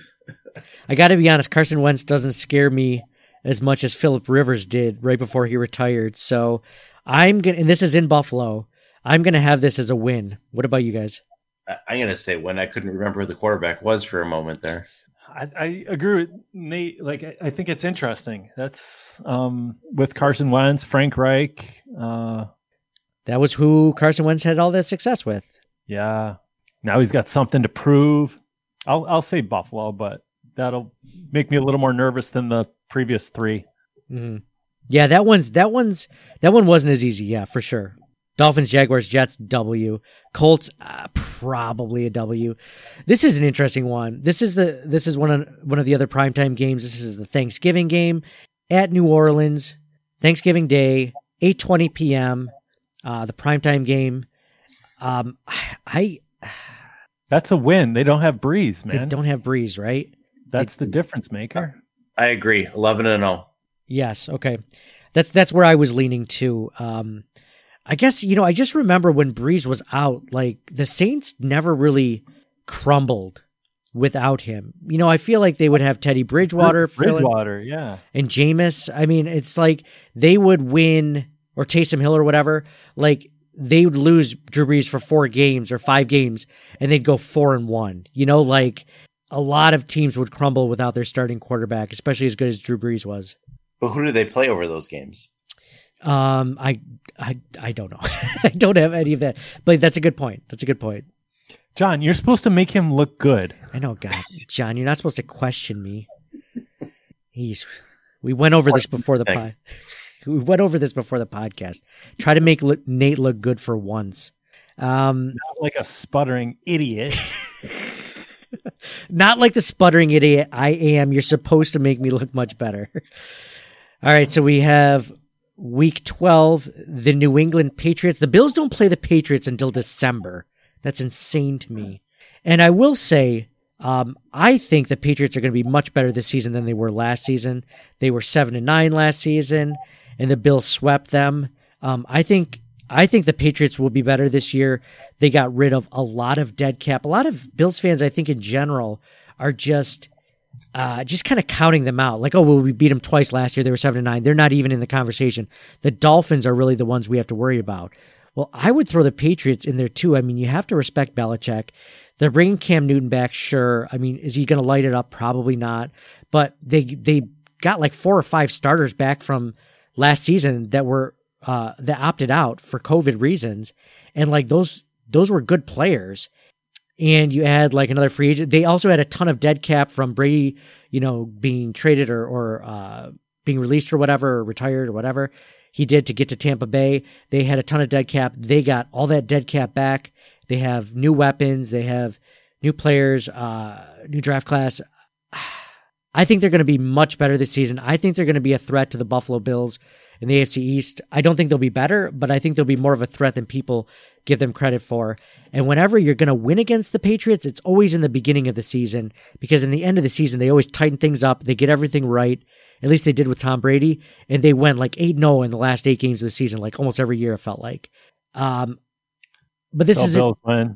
I got to be honest, Carson Wentz doesn't scare me as much as Phillip Rivers did right before he retired. So I'm going to, and this is in Buffalo, I'm going to have this as a win. What about you guys? I- I'm going to say win. I couldn't remember who the quarterback was for a moment there. I, I agree with Nate. Like I, I think it's interesting. That's um, with Carson Wentz, Frank Reich. Uh, That was who Carson Wentz had all that success with. yeah, now he's got something to prove. I'll I'll say Buffalo, but that'll make me a little more nervous than the previous three. Mm-hmm. Yeah, that one's that one's that one wasn't as easy. Yeah, for sure. Dolphins, Jaguars, Jets, W. Colts, uh, probably a W. This is an interesting one. This is the this is one of one of the other primetime games. This is the Thanksgiving game at New Orleans, Thanksgiving Day, eight twenty p.m. Uh, the primetime game. Um, I That's a win. They don't have Breeze, they man. don't have Breeze, right? That's the difference maker. I agree. eleven and oh. Yes. Okay. That's that's where I was leaning to. Um, I guess, you know, I just remember when Breeze was out, like the Saints never really crumbled without him. You know, I feel like they would have Teddy Bridgewater, filling- Bridgewater, yeah. and Jameis. I mean, it's like they would win, or Taysom Hill or whatever. Like they would lose Drew Brees for four games or five games, and they'd go four and one. You know, like a lot of teams would crumble without their starting quarterback, especially as good as Drew Brees was. But who do they play over those games? Um, I, I, I don't know. I don't have any of that, but that's a good point. That's a good point. John, you're supposed to make him look good. I know, God, John, you're not supposed to question me. He's, we went over this before the pod. We went over this before the podcast. Try to make look, Nate look good for once. Um, Not like a sputtering idiot. not like the sputtering idiot I am. You're supposed to make me look much better. All right, so we have week twelve, the New England Patriots. The Bills don't play the Patriots until December. That's insane to me. And I will say, um, I think the Patriots are going to be much better this season than they were last season. They were seven and nine last season, and the Bills swept them. Um, I think I think the Patriots will be better this year. They got rid of a lot of dead cap. A lot of Bills fans, I think in general, are just uh, just kind of counting them out. Like, oh, well, we beat them twice last year. They were seven and nine. They're not even in the conversation. The Dolphins are really the ones we have to worry about. Well, I would throw the Patriots in there too. I mean, you have to respect Belichick. They're bringing Cam Newton back, sure. I mean, is he going to light it up? Probably not. But they they got like four or five starters back from last season that were uh, that opted out for COVID reasons, and like those those were good players. And you add like another free agent. They also had a ton of dead cap from Brady, you know, being traded or or uh, being released or whatever, or retired or whatever he did to get to Tampa Bay. They had a ton of dead cap. They got all that dead cap back. They have new weapons. They have new players, uh, new draft class. I think they're going to be much better this season. I think they're going to be a threat to the Buffalo Bills in the A F C East. I don't think they'll be better, but I think they'll be more of a threat than people give them credit for. And whenever you're going to win against the Patriots, it's always in the beginning of the season, because in the end of the season, they always tighten things up. They get everything right. At least they did with Tom Brady, and they went like eight and oh in the last eight games of the season, like almost every year it felt like. Um, but this so is Bills win.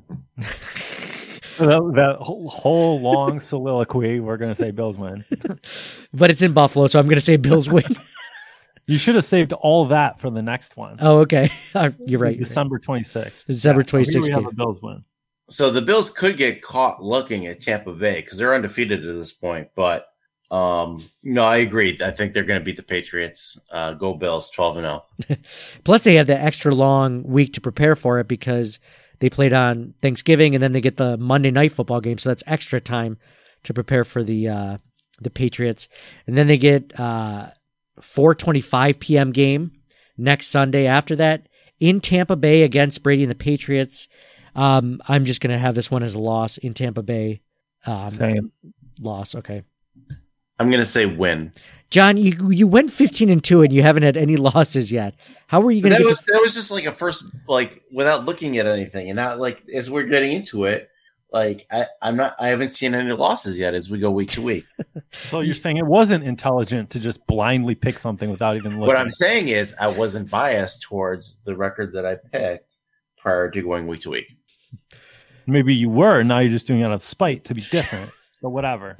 that, that whole, whole long soliloquy, we're going to say Bills win. But it's in Buffalo, so I'm going to say Bills win. You should have saved all that for the next one. Oh, okay. You're right. December twenty-sixth. December yeah, twenty-sixth. So we have a Bills win. So the Bills could get caught looking at Tampa Bay because they're undefeated at this point. But um, no, I agree. I think they're going to beat the Patriots. Uh, go Bills, twelve and oh. Plus, they have that extra long week to prepare for it because they played on Thanksgiving and then they get the Monday night football game. So that's extra time to prepare for the uh, the Patriots. And then they get uh, four twenty-five p.m. game next Sunday after that in Tampa Bay against Brady and the Patriots. Um, I'm just going to have this one as a loss in Tampa Bay. Um, Same. Loss, okay. I'm going to say win. John, you you went fifteen and two and you haven't had any losses yet. How were you going to that get was to- that was just like a first, like without looking at anything, and not like as we're getting into it, like I, I'm not I haven't seen any losses yet as we go week to week. So you're saying it wasn't intelligent to just blindly pick something without even looking. What I'm saying is I wasn't biased towards the record that I picked prior to going week to week. Maybe you were, now you're just doing it out of spite to be different, but whatever.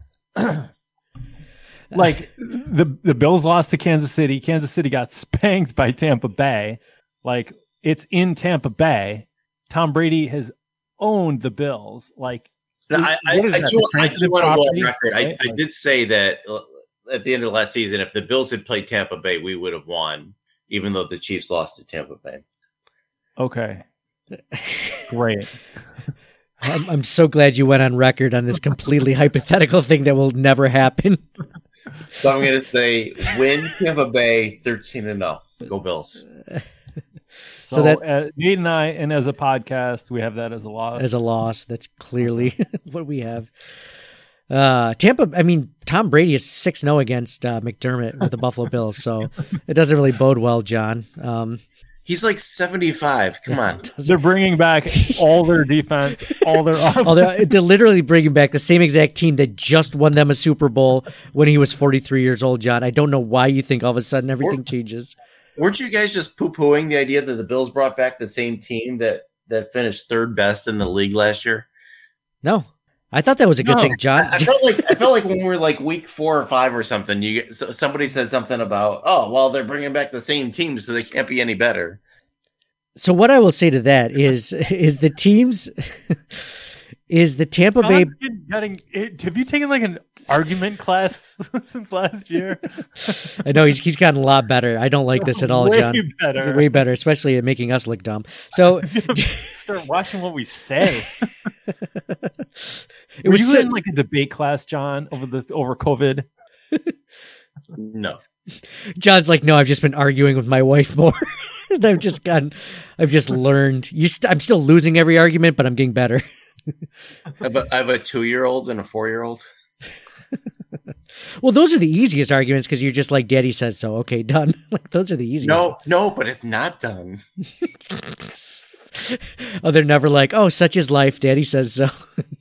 Like the the Bills lost to Kansas City. Kansas City got spanked by Tampa Bay. Like it's in Tampa Bay. Tom Brady has owned the Bills. Like No, I, I, I do, I do want to go on record. I, I did say that at the end of last season, if the Bills had played Tampa Bay, we would have won, even though the Chiefs lost to Tampa Bay. Okay. Great. I'm, I'm so glad you went on record on this completely hypothetical thing that will never happen. So I'm going to say win Tampa Bay thirteen and oh. Go Bills. So, so that uh, Nate and I, and as a podcast, we have that as a loss. As a loss, that's clearly what we have. Uh, Tampa, I mean, Tom Brady is six and oh against uh, McDermott with the Buffalo Bills, so it doesn't really bode well, John. Um, He's like seventy-five. Come on. They're bringing back all their defense, all their offense. Oh, they're, they're literally bringing back the same exact team that just won them a Super Bowl when he was forty-three years old, John. I don't know why you think all of a sudden everything We're, changes. Weren't you guys just poo-pooing the idea that the Bills brought back the same team that, that finished third best in the league last year? No. I thought that was a good no, thing, John. I, I felt like I felt like when we were like week four or five or something, you so somebody said something about, oh, well, they're bringing back the same team, so they can't be any better. So what I will say to that is, is the teams, is the Tampa Bay. Getting, have you taken like an argument class since last year? I know he's he's gotten a lot better. I don't like this at all, way John. Better. He's way better, especially at making us look dumb. So start watching what we say. It Were was you so, in like a debate class, John, over this over COVID? No. John's like, no, I've just been arguing with my wife more. I've just gotten, I've just learned. You, st- I'm still losing every argument, but I'm getting better. I have a, I have a two-year-old and a four-year-old. Well, those are the easiest arguments because you're just like, Daddy says so. Okay, done. Like those are the easiest. No, no, but it's not done. Oh, they're never like, oh, such is life. Daddy says so.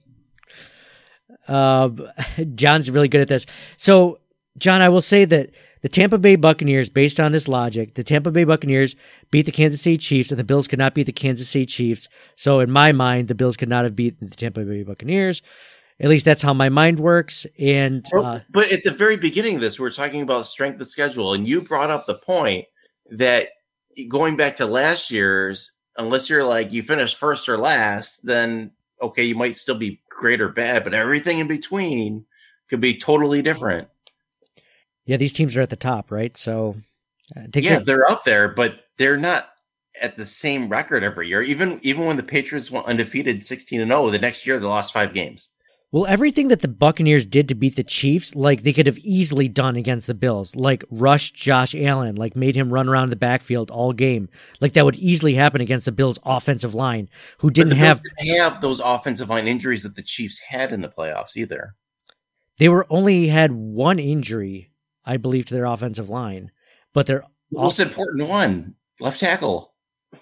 um, John's really good at this. So, John, I will say that the Tampa Bay Buccaneers, based on this logic, the Tampa Bay Buccaneers beat the Kansas City Chiefs, and the Bills could not beat the Kansas City Chiefs. So, in my mind, the Bills could not have beaten the Tampa Bay Buccaneers. At least that's how my mind works. And uh, but at the very beginning of this, we we're talking about strength of schedule, and you brought up the point that going back to last year's, unless you're like you finish first or last, then okay, you might still be great or bad, but everything in between could be totally different. Yeah, these teams are at the top, right? So uh, yeah, they're up there, but they're not at the same record every year. Even even when the Patriots went undefeated, sixteen and zero, the next year they lost five games. Well, everything that the Buccaneers did to beat the Chiefs, like they could have easily done against the Bills, like rushed Josh Allen, like made him run around the backfield all game. Like that would easily happen against the Bills' offensive line, who didn't have didn't have those offensive line injuries that the Chiefs had in the playoffs either. They were only had one injury, I believe, to their offensive line, but their most off- important one, left tackle.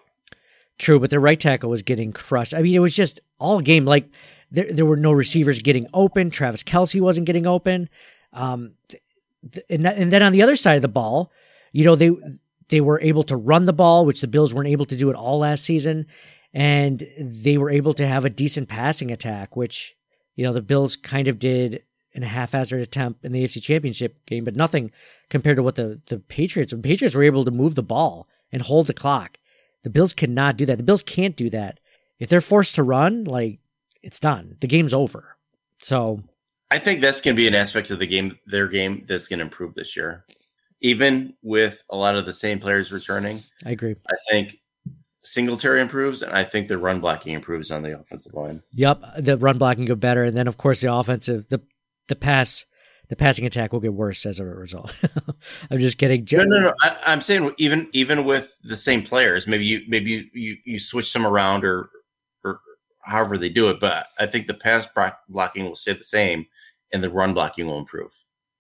True, but their right tackle was getting crushed. I mean, it was just all game like. There, there were no receivers getting open. Travis Kelce wasn't getting open. Um, th- th- and, that, and then on the other side of the ball, you know, they they were able to run the ball, which the Bills weren't able to do it all last season. And they were able to have a decent passing attack, which, you know, the Bills kind of did in a haphazard attempt in the A F C Championship game, but nothing compared to what the, the Patriots, the Patriots were able to move the ball and hold the clock. The Bills could not do that. The Bills can't do that. If they're forced to run, like, it's done. The game's over. So I think that's going to be an aspect of the game, their game, that's going to improve this year. Even with a lot of the same players returning. I agree. I think Singletary improves, and I think the run blocking improves on the offensive line. Yep. The run blocking go better. And then of course the offensive, the, the pass, the passing attack will get worse as a result. I'm just kidding. No, no, no. I, I'm saying even, even with the same players, maybe you, maybe you, you, you switch them around or, however they do it, but I think the pass blocking will stay the same and the run blocking will improve.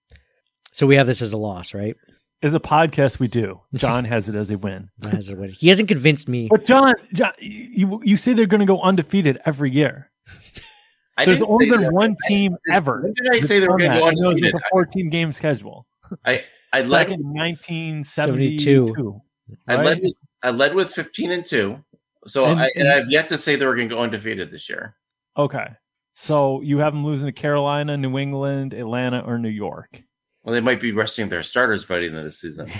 So we have this as a loss, right? As a podcast, we do. John has it as a win. As a win. He hasn't convinced me. But John, John you you say they're going to go undefeated every year. I There's only been that. one team I, ever. When did I say they were going to go undefeated? It's a fourteen game schedule. I I led Back in nineteen seventy-two. I right? led with, I led with fifteen and two. So and, I, and I've yet to say they were going to go undefeated this year. Okay. So you have them losing to Carolina, New England, Atlanta, or New York. Well, they might be resting their starters by the end of the season.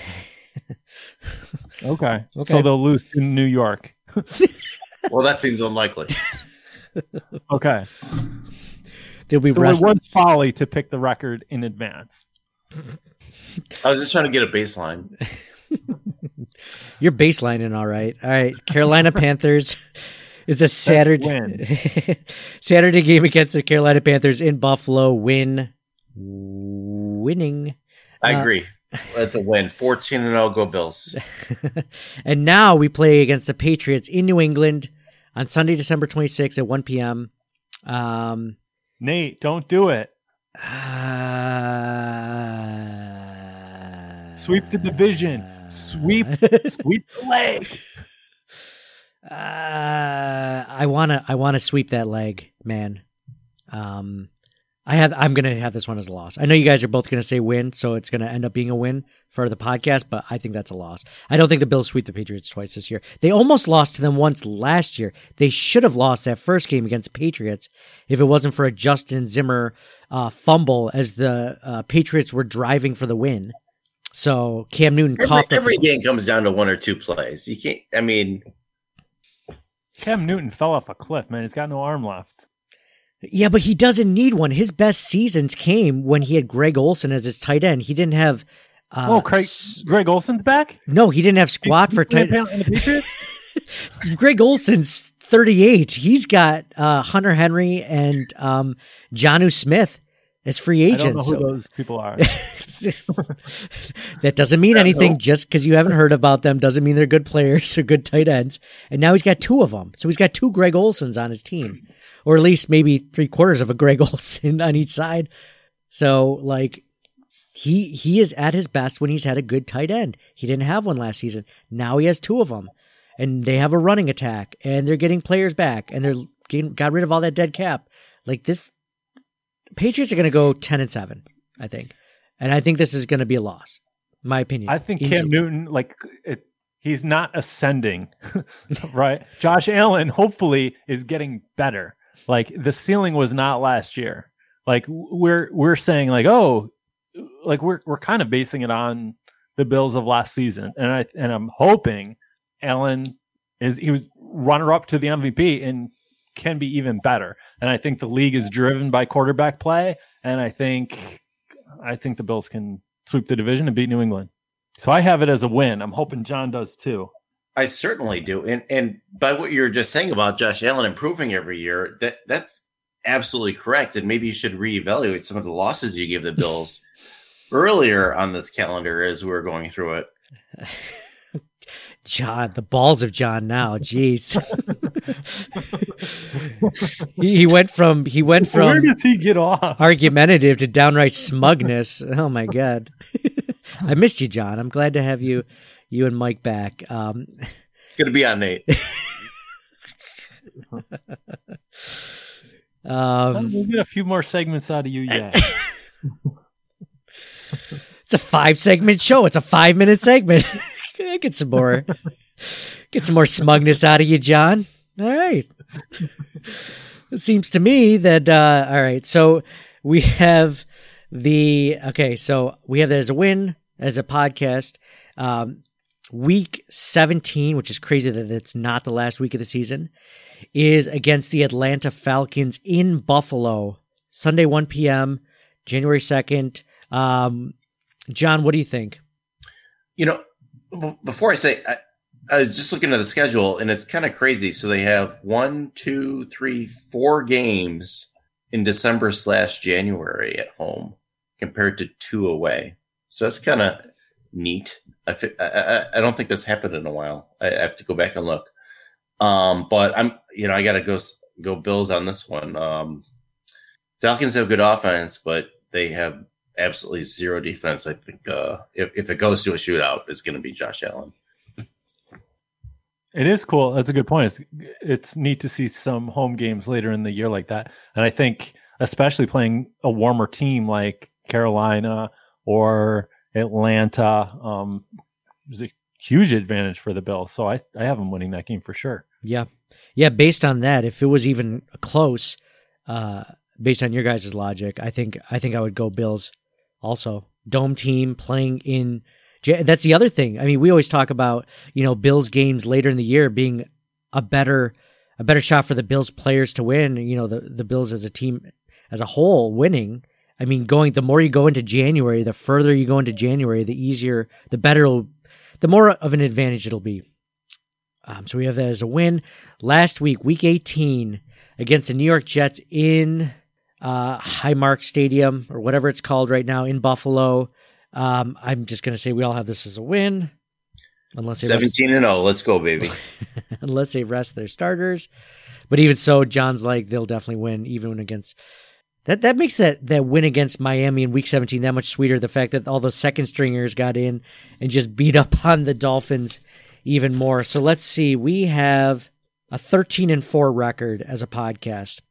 okay. okay. So they'll lose to New York. Well, that seems unlikely. Okay. They'll be so resting. it was folly to pick the record in advance. I was just trying to get a baseline. You're baselining all right. All right. Carolina Panthers is a Saturday Saturday game against the Carolina Panthers in Buffalo. Win. Winning. I uh, agree. That's a win. fourteen and oh, go Bills. And now we play against the Patriots in New England on Sunday, December twenty-sixth at one p.m. Um, Nate, don't do it. Uh, Sweep the division. Sweep, sweep the leg. Uh, I wanna, I wanna sweep that leg, man. Um, I have, I'm gonna have this one as a loss. I know you guys are both gonna say win, so it's gonna end up being a win for the podcast. But I think that's a loss. I don't think the Bills sweep the Patriots twice this year. They almost lost to them once last year. They should have lost that first game against the Patriots if it wasn't for a Justin Zimmer uh, fumble as the uh, Patriots were driving for the win. So Cam Newton every, coughed. Every game comes down to one or two plays. You can't. I mean, Cam Newton fell off a cliff, man. He's got no arm left. Yeah, but he doesn't need one. His best seasons came when he had Greg Olsen as his tight end. He didn't have. Uh, oh, Craig, Greg Olsen's back? No, he didn't have squat for tight end. Greg Olsen's thirty-eight. He's got uh, Hunter Henry and um, Jonnu Smith as free agents. I don't know who so. those people are. That doesn't mean anything. Just because you haven't heard about them doesn't mean they're good players or good tight ends. And now he's got two of them. So he's got two Greg Olsens on his team. Or at least maybe three quarters of a Greg Olsen on each side. So, like, he he is at his best when he's had a good tight end. He didn't have one last season. Now he has two of them. And they have a running attack. And they're getting players back. And they're getting, got rid of all that dead cap. Like, this... Patriots are going to go ten and seven, I think. And I think this is going to be a loss. My opinion. I think Cam Newton, like, it, he's not ascending, right? Josh Allen, hopefully, is getting better. Like, the ceiling was not last year. Like we're we're saying like, oh, like we're we're kind of basing it on the Bills of last season, and I and I'm hoping Allen is he was runner up to the M V P and can be even better. And I think the league is driven by quarterback play, and I think I think the Bills can sweep the division and beat New England. So I have it as a win. I'm hoping John does too. I certainly do. And and by what you were just saying about Josh Allen improving every year, that that's absolutely correct. And maybe you should reevaluate some of the losses you gave the Bills earlier on this calendar as we were going through it. John, the balls of John now. Jeez. he, he went from he went from Where does he get off? Argumentative to downright smugness. Oh my God. I missed you, John. I'm glad to have you you and Mike back. Um Good to be on, Nate. um We'll get a few more segments out of you yet. It's a five segment show. It's a five minute segment. Get some more, get some more smugness out of you, John. All right. It seems to me that, uh, all right. So we have the, okay. So we have that as a win, as a podcast. Um, week seventeen, which is crazy that it's not the last week of the season, is against the Atlanta Falcons in Buffalo, Sunday, one p.m., January second. Um, John, what do you think? You know, before I say, I, I was just looking at the schedule, and it's kind of crazy. So they have one, two, three, four games in December slash January at home compared to two away. So that's kind of neat. I, I I don't think that's happened in a while. I have to go back and look. Um, but I'm, you know, I got to go go Bills on this one. Um, Falcons have good offense, but they have absolutely zero defense. I think uh, if, if it goes to a shootout, it's going to be Josh Allen. It is cool. That's a good point. It's, it's neat to see some home games later in the year like that. And I think especially playing a warmer team like Carolina or Atlanta, um, is a huge advantage for the Bills. So I, I have them winning that game for sure. Yeah. Yeah. Based on that, if it was even close, uh, based on your guys' logic, I think, I think I would go Bills also. Dome team playing in, that's the other thing. I mean, we always talk about, you know, Bills games later in the year being a better, a better shot for the Bills players to win, you know, the, the Bills as a team, as a whole winning. I mean, going, the more you go into January, the further you go into January, the easier, the better, it'll, the more of an advantage it'll be. Um, so we have that as a win. Last week, week eighteen, against the New York Jets in uh, Highmark Stadium, or whatever it's called right now, in Buffalo. Um, I'm just going to say we all have this as a win. Unless they seventeen and oh, let's go, baby. Unless they rest their starters. But even so, John's like, they'll definitely win, even when against... That that makes that, that win against Miami in week seventeen that much sweeter. The fact that all those second stringers got in and just beat up on the Dolphins even more. So let's see. We have a thirteen and four record as a podcast.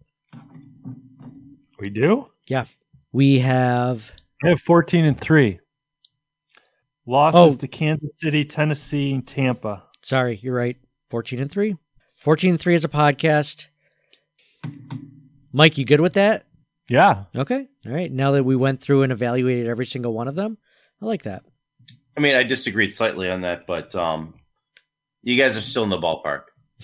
We do? Yeah. We have... I have fourteen and three. Losses Oh. to Kansas City, Tennessee, and Tampa. Sorry, you're right. fourteen and three. fourteen and three as a podcast. Mike, you good with that? Yeah. Okay. All right. Now that we went through and evaluated every single one of them, I like that. I mean, I disagreed slightly on that, but um, you guys are still in the ballpark.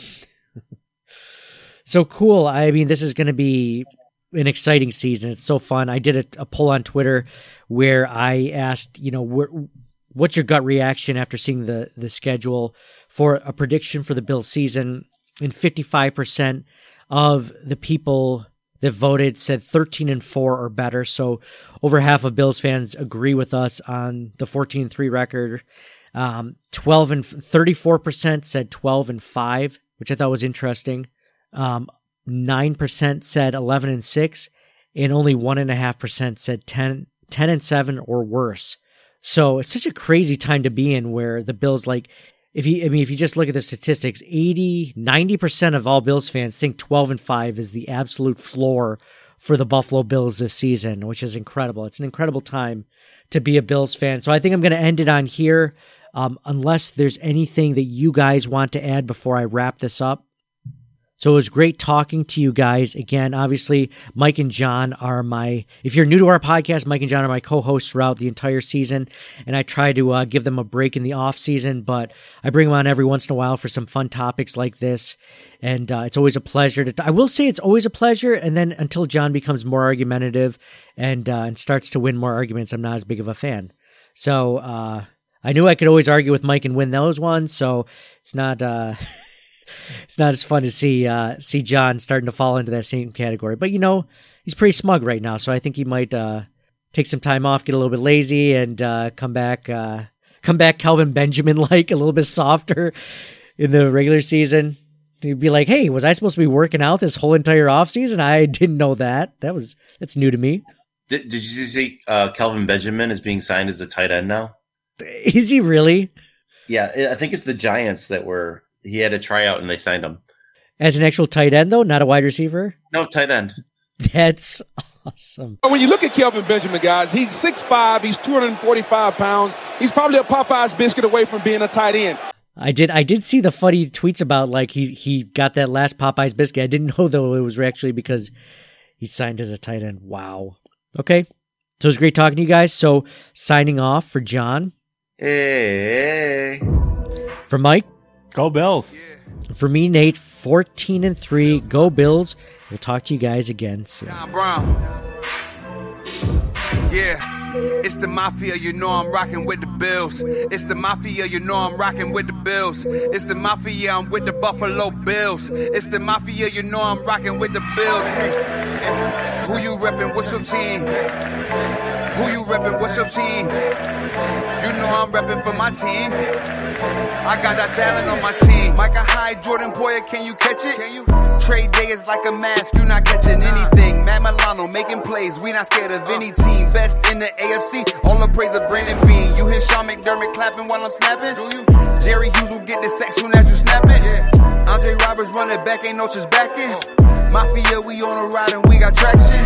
So cool. I mean, this is going to be an exciting season. It's so fun. I did a, a poll on Twitter where I asked, you know, where, what's your gut reaction after seeing the, the schedule for a prediction for the Bills season? And fifty-five percent of the people that voted said thirteen and four or better. So over half of Bills fans agree with us on the fourteen and three record. Um, twelve and thirty-four percent said twelve and five, which I thought was interesting. Um, nine percent said eleven and six, and only one and a half percent said ten, ten and seven or worse. So it's such a crazy time to be in where the Bills, like, if you, I mean, if you just look at the statistics, eighty, ninety percent of all Bills fans think twelve and five is the absolute floor for the Buffalo Bills this season, which is incredible. It's an incredible time to be a Bills fan. So I think I'm going to end it on here. Um, unless there's anything that you guys want to add before I wrap this up. So it was great talking to you guys again. Obviously, Mike and John are my, if you're new to our podcast, Mike and John are my co-hosts throughout the entire season. And I try to uh, give them a break in the off season, but I bring them on every once in a while for some fun topics like this. And uh, it's always a pleasure to, t- I will say it's always a pleasure. And then until John becomes more argumentative and, uh, and starts to win more arguments, I'm not as big of a fan. So, uh, I knew I could always argue with Mike and win those ones. So it's not, uh, It's not as fun to see uh, see John starting to fall into that same category. But, you know, he's pretty smug right now, so I think he might uh, take some time off, get a little bit lazy, and uh, come back uh, come back Kelvin Benjamin-like, a little bit softer in the regular season. He'd be like, hey, was I supposed to be working out this whole entire offseason? I didn't know that. That was That's new to me. Did, did you see uh, Kelvin Benjamin is being signed as a tight end now? Is he really? Yeah, I think it's the Giants that were... He had a tryout and they signed him. As an actual tight end, though, not a wide receiver? No, tight end. That's awesome. When you look at Kelvin Benjamin, guys, he's six five, he's two hundred forty-five pounds. He's probably a Popeye's biscuit away from being a tight end. I did I did see the funny tweets about, like, he, he got that last Popeye's biscuit. I didn't know, though, it was actually because he signed as a tight end. Wow. Okay. So it was great talking to you guys. So signing off for John. Hey. For Mike. Go Bills. For me, Nate, fourteen and three. Go Bills. We'll talk to you guys again soon. John Brown. Yeah. It's the Mafia, you know I'm rocking with the Bills. It's the Mafia, you know I'm rocking with the Bills. It's the Mafia, I'm with the Buffalo Bills. It's the Mafia, you know I'm rocking with the Bills. Hey, hey. Who you reppin'? What's your team? Who you reppin'? What's your team? You know I'm reppin' for my team. I got Josh Allen on my team. Micah Hyde, Jordan Poyer, can you catch it? Can you? Trade day is like a mask, you not catching anything. Matt Milano making plays, we not scared of any team. Best in the A F C, all the praise of Brandon Bean. You hear Sean McDermott clapping while I'm snapping? Do you? Jerry Hughes will get the sack soon as you snap it. Yeah. Andre Roberts running back, ain't no just backing. Mafia, we on a ride and we got traction.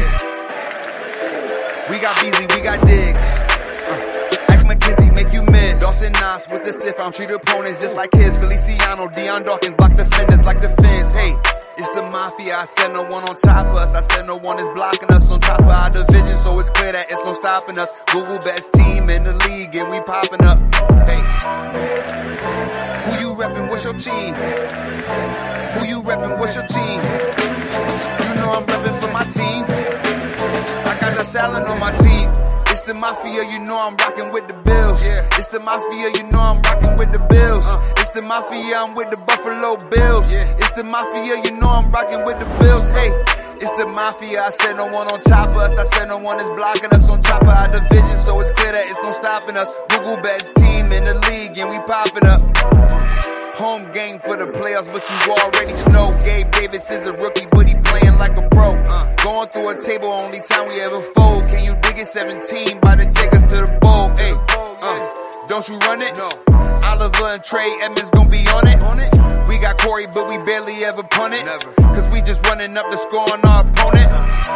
We got Beasley, we got Diggs. Uh, Ike McKenzie make you miss. Dawson Knox with the stiff arm, treat opponents just like his. Feliciano, Deion Dawkins block defenders like the fence. Hey, it's the Mafia. I said no one on top of us. I said no one is blocking us on top of our division, so it's clear that it's no stopping us. Google best team in the league and we popping up. Hey, who you reppin'? What's your team? Who you reppin'? What's your team? You know I'm reppin' for my team. I got Josh Allen on my team. It's the Mafia, you know I'm rockin' with the Bills. Yeah. It's the Mafia, you know I'm rockin' with the Bills. Uh. It's the Mafia, I'm with the Buffalo Bills. Yeah. It's the Mafia, you know I'm rockin' with the Bills. Hey, it's the Mafia, I said no one on top of us. I said no one is blocking us on top of our division, so it's clear that it's no stopping us. Google best team in the league and we popping up. Home game for the playoffs, but you already know Gabe Davis is a rookie, but he playing like a pro. Uh, going through a table, only time we ever fold. Can you dig it? seventeen, about to take us to the bowl. Hey, uh, don't you run it? No. Oliver and Trey Edmonds gon' be on it. On it. We got Corey, but we barely ever punt it. Never. Cause we just running up the score on our opponent.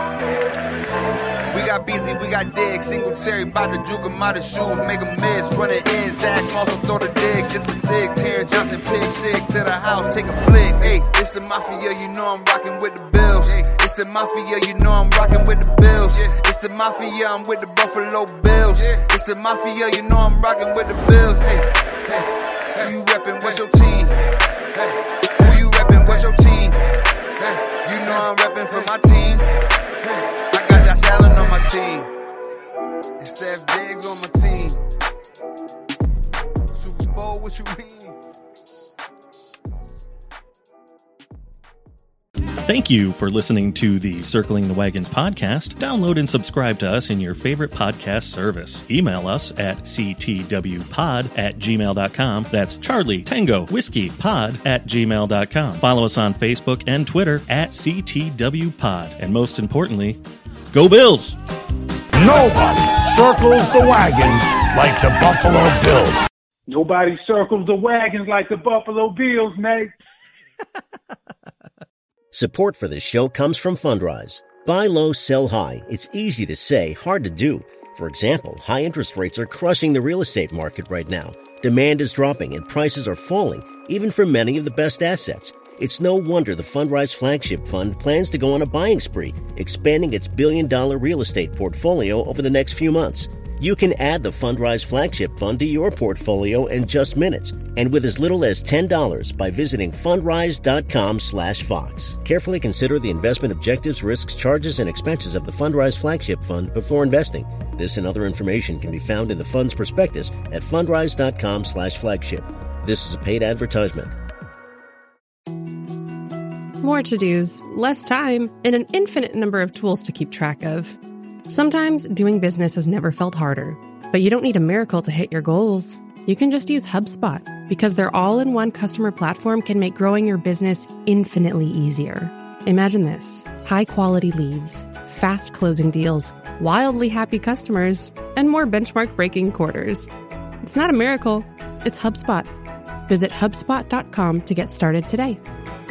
We got Beasley, we got Diggs. Singletary, bout to juke him out of shoes, make him miss. Run it in, Zach, also throw the digs. It's for Sig, Terry Johnson, pick six to the house, take a flick. Hey, it's the Mafia, you know I'm rocking with the Bills. It's the Mafia, you know I'm rocking with the Bills. It's the Mafia, I'm with the Buffalo Bills. It's the Mafia, you know I'm rocking with the Bills. Hey, hey, who you reppin'? What's your team? Hey, who you reppin'? What's your team? Hey, you know I'm reppin' for my team. Hey, I got Josh Allen on my team. And Steph Diggs on my team. Super Bowl, what you mean? Thank you for listening to the Circling the Wagons podcast. Download and subscribe to us in your favorite podcast service. Email us at c t w pod at gmail dot com. That's Charlie Tango Whiskey Pod at gmail dot com. Follow us on Facebook and Twitter at C T W Pod. And most importantly, go Bills! Nobody circles the wagons like the Buffalo Bills. Nobody circles the wagons like the Buffalo Bills, Nate. Support for this show comes from Fundrise. Buy low, sell high. It's easy to say, hard to do. For example, high interest rates are crushing the real estate market right now. Demand is dropping and prices are falling, even for many of the best assets. It's no wonder the Fundrise Flagship Fund plans to go on a buying spree, expanding its billion-dollar real estate portfolio over the next few months. You can add the Fundrise Flagship Fund to your portfolio in just minutes, and with as little as ten dollars by visiting fundrise.com slash Fox. Carefully consider the investment objectives, risks, charges, and expenses of the Fundrise Flagship Fund before investing. This and other information can be found in the fund's prospectus at fundrise.com slash flagship. This is a paid advertisement. More to-dos, less time, and an infinite number of tools to keep track of. Sometimes doing business has never felt harder, but you don't need a miracle to hit your goals. You can just use HubSpot, because their all-in-one customer platform can make growing your business infinitely easier. Imagine this: high-quality leads, fast closing deals, wildly happy customers, and more benchmark-breaking quarters. It's not a miracle, it's HubSpot. Visit HubSpot dot com to get started today.